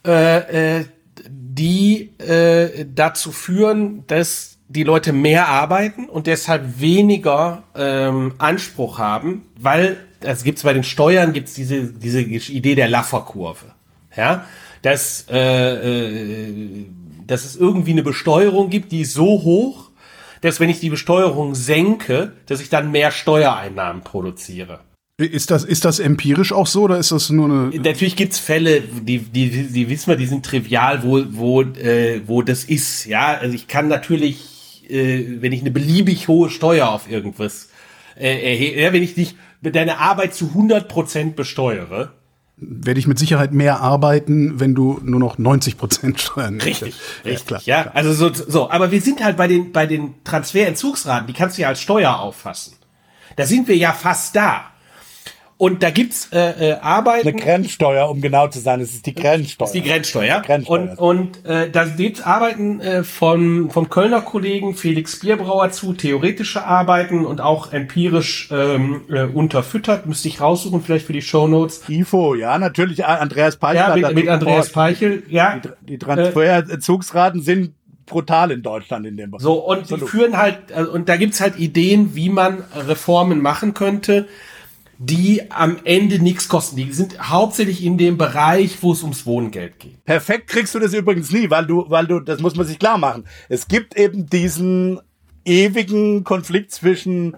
äh, äh, die äh, dazu führen, dass die Leute mehr arbeiten und deshalb weniger ähm, Anspruch haben, weil es gibt's bei den Steuern gibt's diese diese Idee der Laffer-Kurve, ja, dass äh, äh, dass es irgendwie eine Besteuerung gibt, die ist so hoch, dass wenn ich die Besteuerung senke, dass ich dann mehr Steuereinnahmen produziere. Ist das, ist das empirisch auch so oder ist das nur eine... Natürlich gibt's Fälle, die, die, die wissen wir, die sind trivial, wo, wo, äh, wo das ist, ja. Also ich kann natürlich, äh, wenn ich eine beliebig hohe Steuer auf irgendwas äh, erhebe, ja, wenn ich dich mit deiner Arbeit zu hundert Prozent besteuere, werde ich mit Sicherheit mehr arbeiten, wenn du nur noch neunzig Prozent Steuern nimmst. Richtig, ja, richtig, klar, ja. klar. Also so, so, aber wir sind halt bei den, bei den Transferentzugsraten, die kannst du ja als Steuer auffassen. Da sind wir ja fast da. Und da gibt's äh, äh, Arbeiten. Eine Grenzsteuer, um genau zu sein, es ist die Grenzsteuer. Das ist die Grenzsteuer. Grenzsteuer. Und, und äh, da gibt's Arbeiten äh, von vom Kölner Kollegen Felix Bierbrauer zu, theoretische Arbeiten und auch empirisch ähm, äh, unterfüttert. Müsste ich raussuchen, vielleicht für die Shownotes. I F O, ja, natürlich, Andreas Peichel. Ja, hat mit, dazu mit Andreas geforscht. Peichel, ja. Die, die Transferentzugsraten sind brutal in Deutschland in dem Bereich. So, und die führen halt, also, und da gibt's halt Ideen, wie man Reformen machen könnte, die am Ende nichts kosten. Die sind hauptsächlich in dem Bereich, wo es ums Wohngeld geht. Perfekt kriegst du das übrigens nie, weil du, weil du, das muss man sich klar machen. Es gibt eben diesen ewigen Konflikt zwischen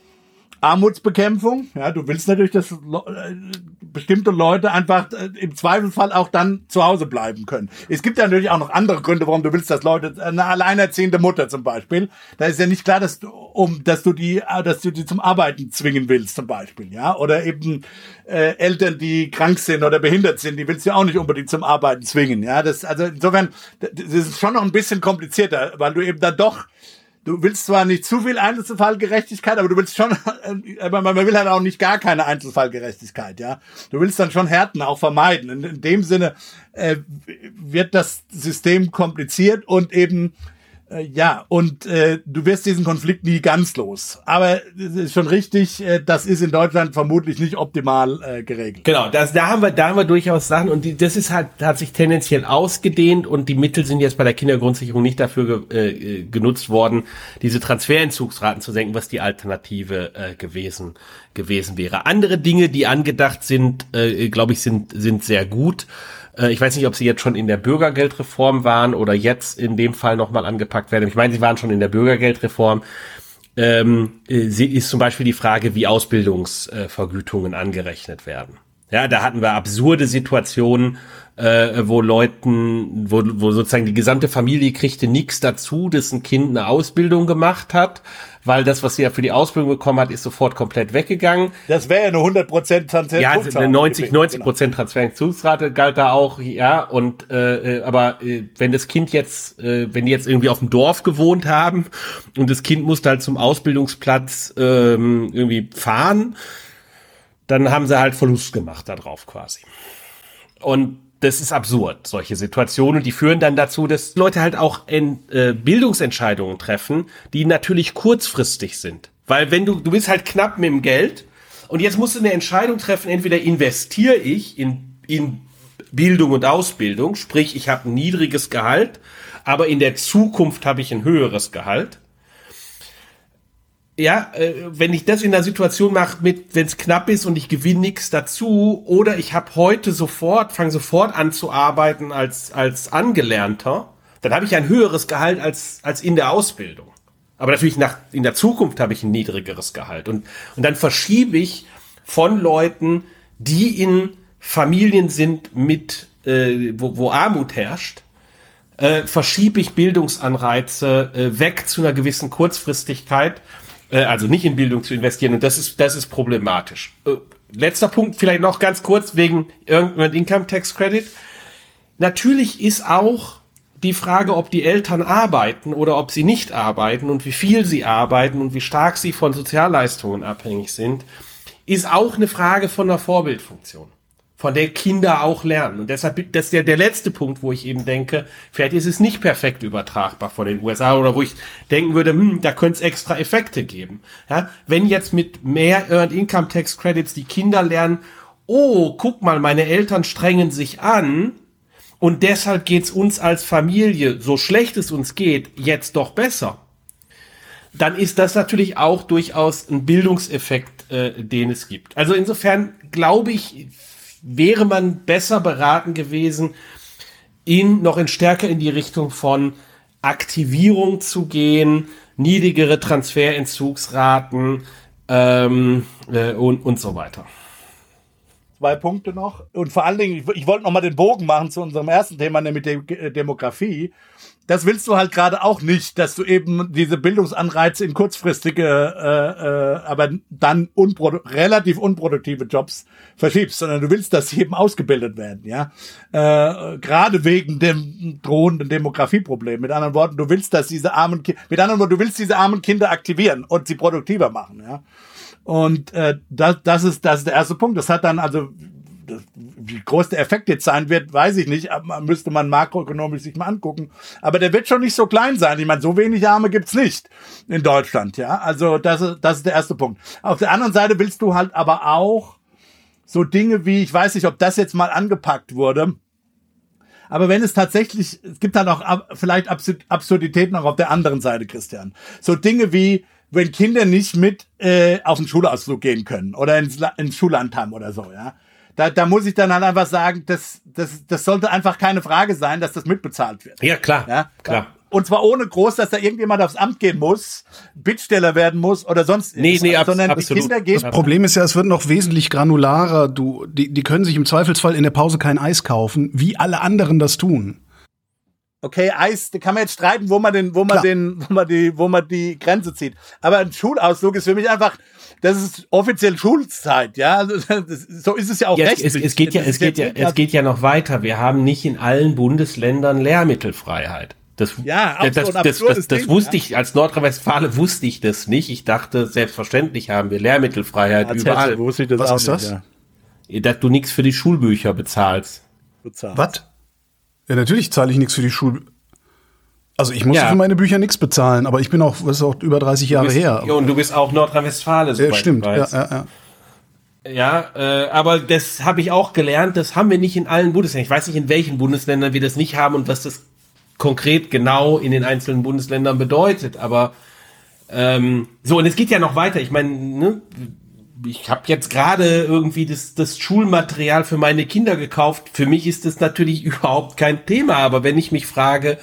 Armutsbekämpfung. Ja, du willst natürlich, dass Le- bestimmte Leute einfach äh, im Zweifelsfall auch dann zu Hause bleiben können. Es gibt ja natürlich auch noch andere Gründe, warum du willst, dass Leute, eine alleinerziehende Mutter zum Beispiel, da ist ja nicht klar, dass du, um, dass du die, dass du die zum Arbeiten zwingen willst zum Beispiel, ja, oder eben äh, Eltern, die krank sind oder behindert sind, die willst du ja auch nicht unbedingt zum Arbeiten zwingen, ja. Das, also insofern, das ist schon noch ein bisschen komplizierter, weil du eben dann doch Du willst zwar nicht zu viel Einzelfallgerechtigkeit, aber du willst schon, aber man will halt auch nicht gar keine Einzelfallgerechtigkeit, ja. Du willst dann schon Härten auch vermeiden. In, in dem Sinne äh, wird das System kompliziert und eben äh, ja, und äh, du wirst diesen Konflikt nie ganz los. Aber es ist schon richtig, äh, das ist in Deutschland vermutlich nicht optimal äh, geregelt. Genau, das, da haben wir, da haben wir durchaus Sachen und die, das ist halt, hat sich tendenziell ausgedehnt und die Mittel sind jetzt bei der Kindergrundsicherung nicht dafür ge, äh, genutzt worden, diese Transferentzugsraten zu senken, was die Alternative äh, gewesen gewesen wäre. Andere Dinge, die angedacht sind, äh, glaube ich, sind sind sehr gut. Äh, ich weiß nicht, ob sie jetzt schon in der Bürgergeldreform waren oder jetzt in dem Fall nochmal angepackt werden. Ich meine, sie waren schon in der Bürgergeldreform. Ähm, äh, sie ist zum Beispiel die Frage, wie Ausbildungsvergütungen äh, angerechnet werden. Ja, da hatten wir absurde Situationen, äh, wo Leuten, wo, wo sozusagen die gesamte Familie kriegte nichts dazu, dass ein Kind eine Ausbildung gemacht hat, weil das, was sie ja für die Ausbildung bekommen hat, ist sofort komplett weggegangen. Das wäre ja eine hundert Prozent Transferentzugsrate. Ja, eine neunzig, neunzig Prozent Transferentzugsrate galt da auch, ja, und, äh, aber äh, wenn das Kind jetzt, äh, wenn die jetzt irgendwie auf dem Dorf gewohnt haben und das Kind musste halt zum Ausbildungsplatz ähm, irgendwie fahren, dann haben sie halt Verlust gemacht da drauf quasi. Und das ist absurd, solche Situationen. Die führen dann dazu, dass Leute halt auch in, äh, Bildungsentscheidungen treffen, die natürlich kurzfristig sind. Weil wenn du, du bist halt knapp mit dem Geld und jetzt musst du eine Entscheidung treffen, entweder investiere ich in, in Bildung und Ausbildung, sprich ich habe ein niedriges Gehalt, aber in der Zukunft habe ich ein höheres Gehalt. Ja, äh, wenn ich das in einer Situation mache, mit, wenn es knapp ist und ich gewinne nichts dazu, oder ich habe heute sofort, fange sofort an zu arbeiten als als Angelernter, dann habe ich ein höheres Gehalt als als in der Ausbildung. Aber natürlich nach in der Zukunft habe ich ein niedrigeres Gehalt und und dann verschiebe ich von Leuten, die in Familien sind mit äh, wo, wo Armut herrscht, äh, verschiebe ich Bildungsanreize äh, weg zu einer gewissen Kurzfristigkeit. Also nicht in Bildung zu investieren, und das ist das ist problematisch. Äh, letzter Punkt vielleicht noch ganz kurz wegen irgendeinem Income Tax Credit. Natürlich ist auch die Frage, ob die Eltern arbeiten oder ob sie nicht arbeiten und wie viel sie arbeiten und wie stark sie von Sozialleistungen abhängig sind, ist auch eine Frage von einer Vorbildfunktion, von der Kinder auch lernen. Und deshalb, das ist ja der letzte Punkt, wo ich eben denke, vielleicht ist es nicht perfekt übertragbar von den U S A, oder wo ich denken würde, hm, da könnte es extra Effekte geben. Ja, wenn jetzt mit mehr Earned Income Tax Credits die Kinder lernen, oh, guck mal, meine Eltern strengen sich an und deshalb geht's uns als Familie, so schlecht es uns geht, jetzt doch besser, dann ist das natürlich auch durchaus ein Bildungseffekt, äh, den es gibt. Also insofern glaube ich, wäre man besser beraten gewesen, in noch in stärker in die Richtung von Aktivierung zu gehen, niedrigere Transferentzugsraten ähm, äh, und, und so weiter. Zwei Punkte noch. Und vor allen Dingen, ich, ich wollte noch mal den Bogen machen zu unserem ersten Thema, nämlich der Demografie. Das willst du halt gerade auch nicht, dass du eben diese Bildungsanreize in kurzfristige, äh, äh, aber dann unprodu- relativ unproduktive Jobs verschiebst, sondern du willst, dass sie eben ausgebildet werden, ja. Äh, gerade wegen dem drohenden Demografieproblem. Mit anderen Worten, du willst, dass diese armen, Ki- mit anderen Worten, du willst diese armen Kinder aktivieren und sie produktiver machen, ja. Und äh, das, das ist das ist der erste Punkt. Das hat dann also, das, wie groß der Effekt jetzt sein wird, weiß ich nicht. Aber müsste man makroökonomisch sich mal angucken. Aber der wird schon nicht so klein sein. Ich meine, so wenig Arme gibt's nicht in Deutschland. Ja, also das ist das ist der erste Punkt. Auf der anderen Seite willst du halt aber auch so Dinge wie, ich weiß nicht, ob das jetzt mal angepackt wurde. Aber wenn es tatsächlich, es gibt dann auch ab, vielleicht Absurditäten auch auf der anderen Seite, Christian. So Dinge wie, wenn Kinder nicht mit äh, auf den Schulausflug gehen können oder ins, ins Schullandheim oder so, ja. Da, da muss ich dann halt einfach sagen, das, das, das sollte einfach keine Frage sein, dass das mitbezahlt wird. Ja, klar, ja? klar. Und zwar ohne groß, dass da irgendjemand aufs Amt gehen muss, Bittsteller werden muss oder sonst nee, nee, ab, sondern absolut. Die Kinder gehen. Das Problem ist ja, es wird noch wesentlich granularer. Du, die, die können sich im Zweifelsfall in der Pause kein Eis kaufen, wie alle anderen das tun. Okay, Eis, da kann man jetzt streiten, wo man den, wo man Klar. den, wo man die, wo man die Grenze zieht. Aber ein Schulausflug ist für mich einfach, das ist offiziell Schulzeit, ja. Also, das, so ist es ja auch ja, rechtlich. es, es geht ja, Das es ist geht ja, jetzt- es geht ja noch weiter. Wir haben nicht in allen Bundesländern Lehrmittelfreiheit. Das, Ja, auch das, so ein das, das, absurdes das Ding, wusste ja. ich, als Nordrhein-Westfale wusste ich das nicht. Ich dachte, selbstverständlich haben wir Lehrmittelfreiheit Als überall. Hesse wusste ich das Was auch ist nicht, das? ja. Dass du nichts für die Schulbücher bezahlst. Bezahlt. Was? Ja, natürlich zahle ich nichts für die Schule. Also ich muss Ja. für meine Bücher nichts bezahlen, aber ich bin auch, das ist auch über dreißig Jahre Du bist, her. ja, und du bist auch Nordrhein-Westfale, Ja, soweit stimmt, ich ja, weiß. ja, ja. Ja, äh, aber das habe ich auch gelernt, das haben wir nicht in allen Bundesländern. Ich weiß nicht, in welchen Bundesländern wir das nicht haben und was das konkret genau in den einzelnen Bundesländern bedeutet. Aber ähm, so, und es geht ja noch weiter. Ich meine, ne, ich habe jetzt gerade irgendwie das, das Schulmaterial für meine Kinder gekauft. Für mich ist das natürlich überhaupt kein Thema. Aber wenn ich mich frage,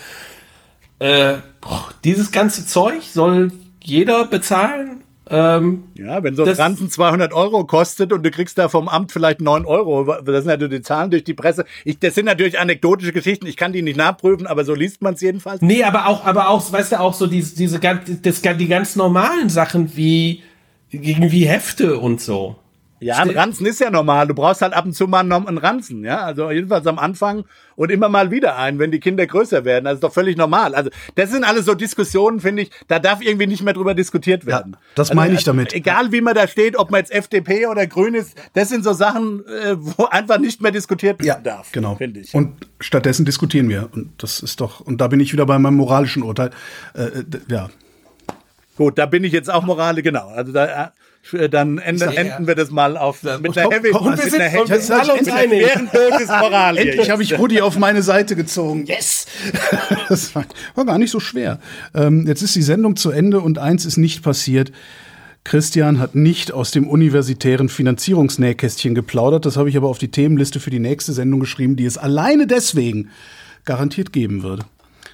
äh, boah, dieses ganze Zeug soll jeder bezahlen? Ähm, Ja, wenn so ein Das- Ranzen zweihundert Euro kostet und du kriegst da vom Amt vielleicht neun Euro, das sind natürlich die Zahlen durch die Presse. Ich, das sind natürlich anekdotische Geschichten, ich kann die nicht nachprüfen, aber so liest man es jedenfalls. Nee, aber auch, aber auch, weißt du, auch so diese, diese ganz, das, die ganz normalen Sachen wie irgendwie Hefte und so. Ja, ein Ranzen ist ja normal. Du brauchst halt ab und zu mal noch einen Ranzen, ja. Also jedenfalls am Anfang und immer mal wieder einen, wenn die Kinder größer werden. Das ist doch völlig normal. Also das sind alles so Diskussionen, finde ich, da darf irgendwie nicht mehr drüber diskutiert werden. Ja, das Also, meine ich also, damit. Egal wie man da steht, ob man jetzt F D P oder Grün ist, das sind so Sachen, äh, wo einfach nicht mehr diskutiert werden darf, genau. finde ich. Und stattdessen diskutieren wir. Und das ist doch, und da bin ich wieder bei meinem moralischen Urteil. Äh, d- ja. Gut, da bin ich jetzt auch Morale, genau. Also da äh, dann enden, sag, ja. enden wir das mal auf mit einer komm, Heavy komm, wir mit sind- einer und wir Heavy sind alle uns mit einer einig. schweren Dosis Moral hier. Endlich habe ich Rudi auf meine Seite gezogen. Yes! Das war, war gar nicht so schwer. Ähm, jetzt ist die Sendung zu Ende und eins ist nicht passiert. Christian hat nicht aus dem universitären Finanzierungsnähkästchen geplaudert. Das habe ich aber auf die Themenliste für die nächste Sendung geschrieben, die es alleine deswegen garantiert geben würde.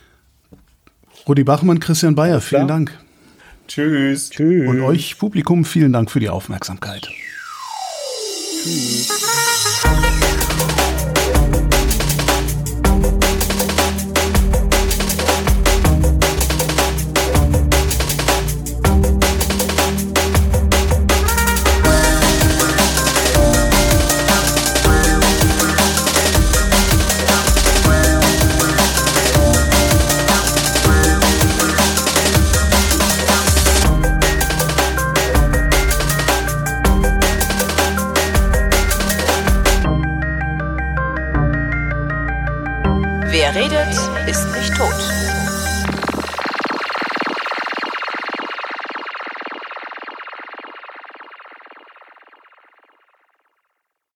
Rudi Bachmann, Christian Bayer, vielen Dank. Tschüss. Tschüss. Und euch, Publikum, vielen Dank für die Aufmerksamkeit. Wer redet, ist nicht tot.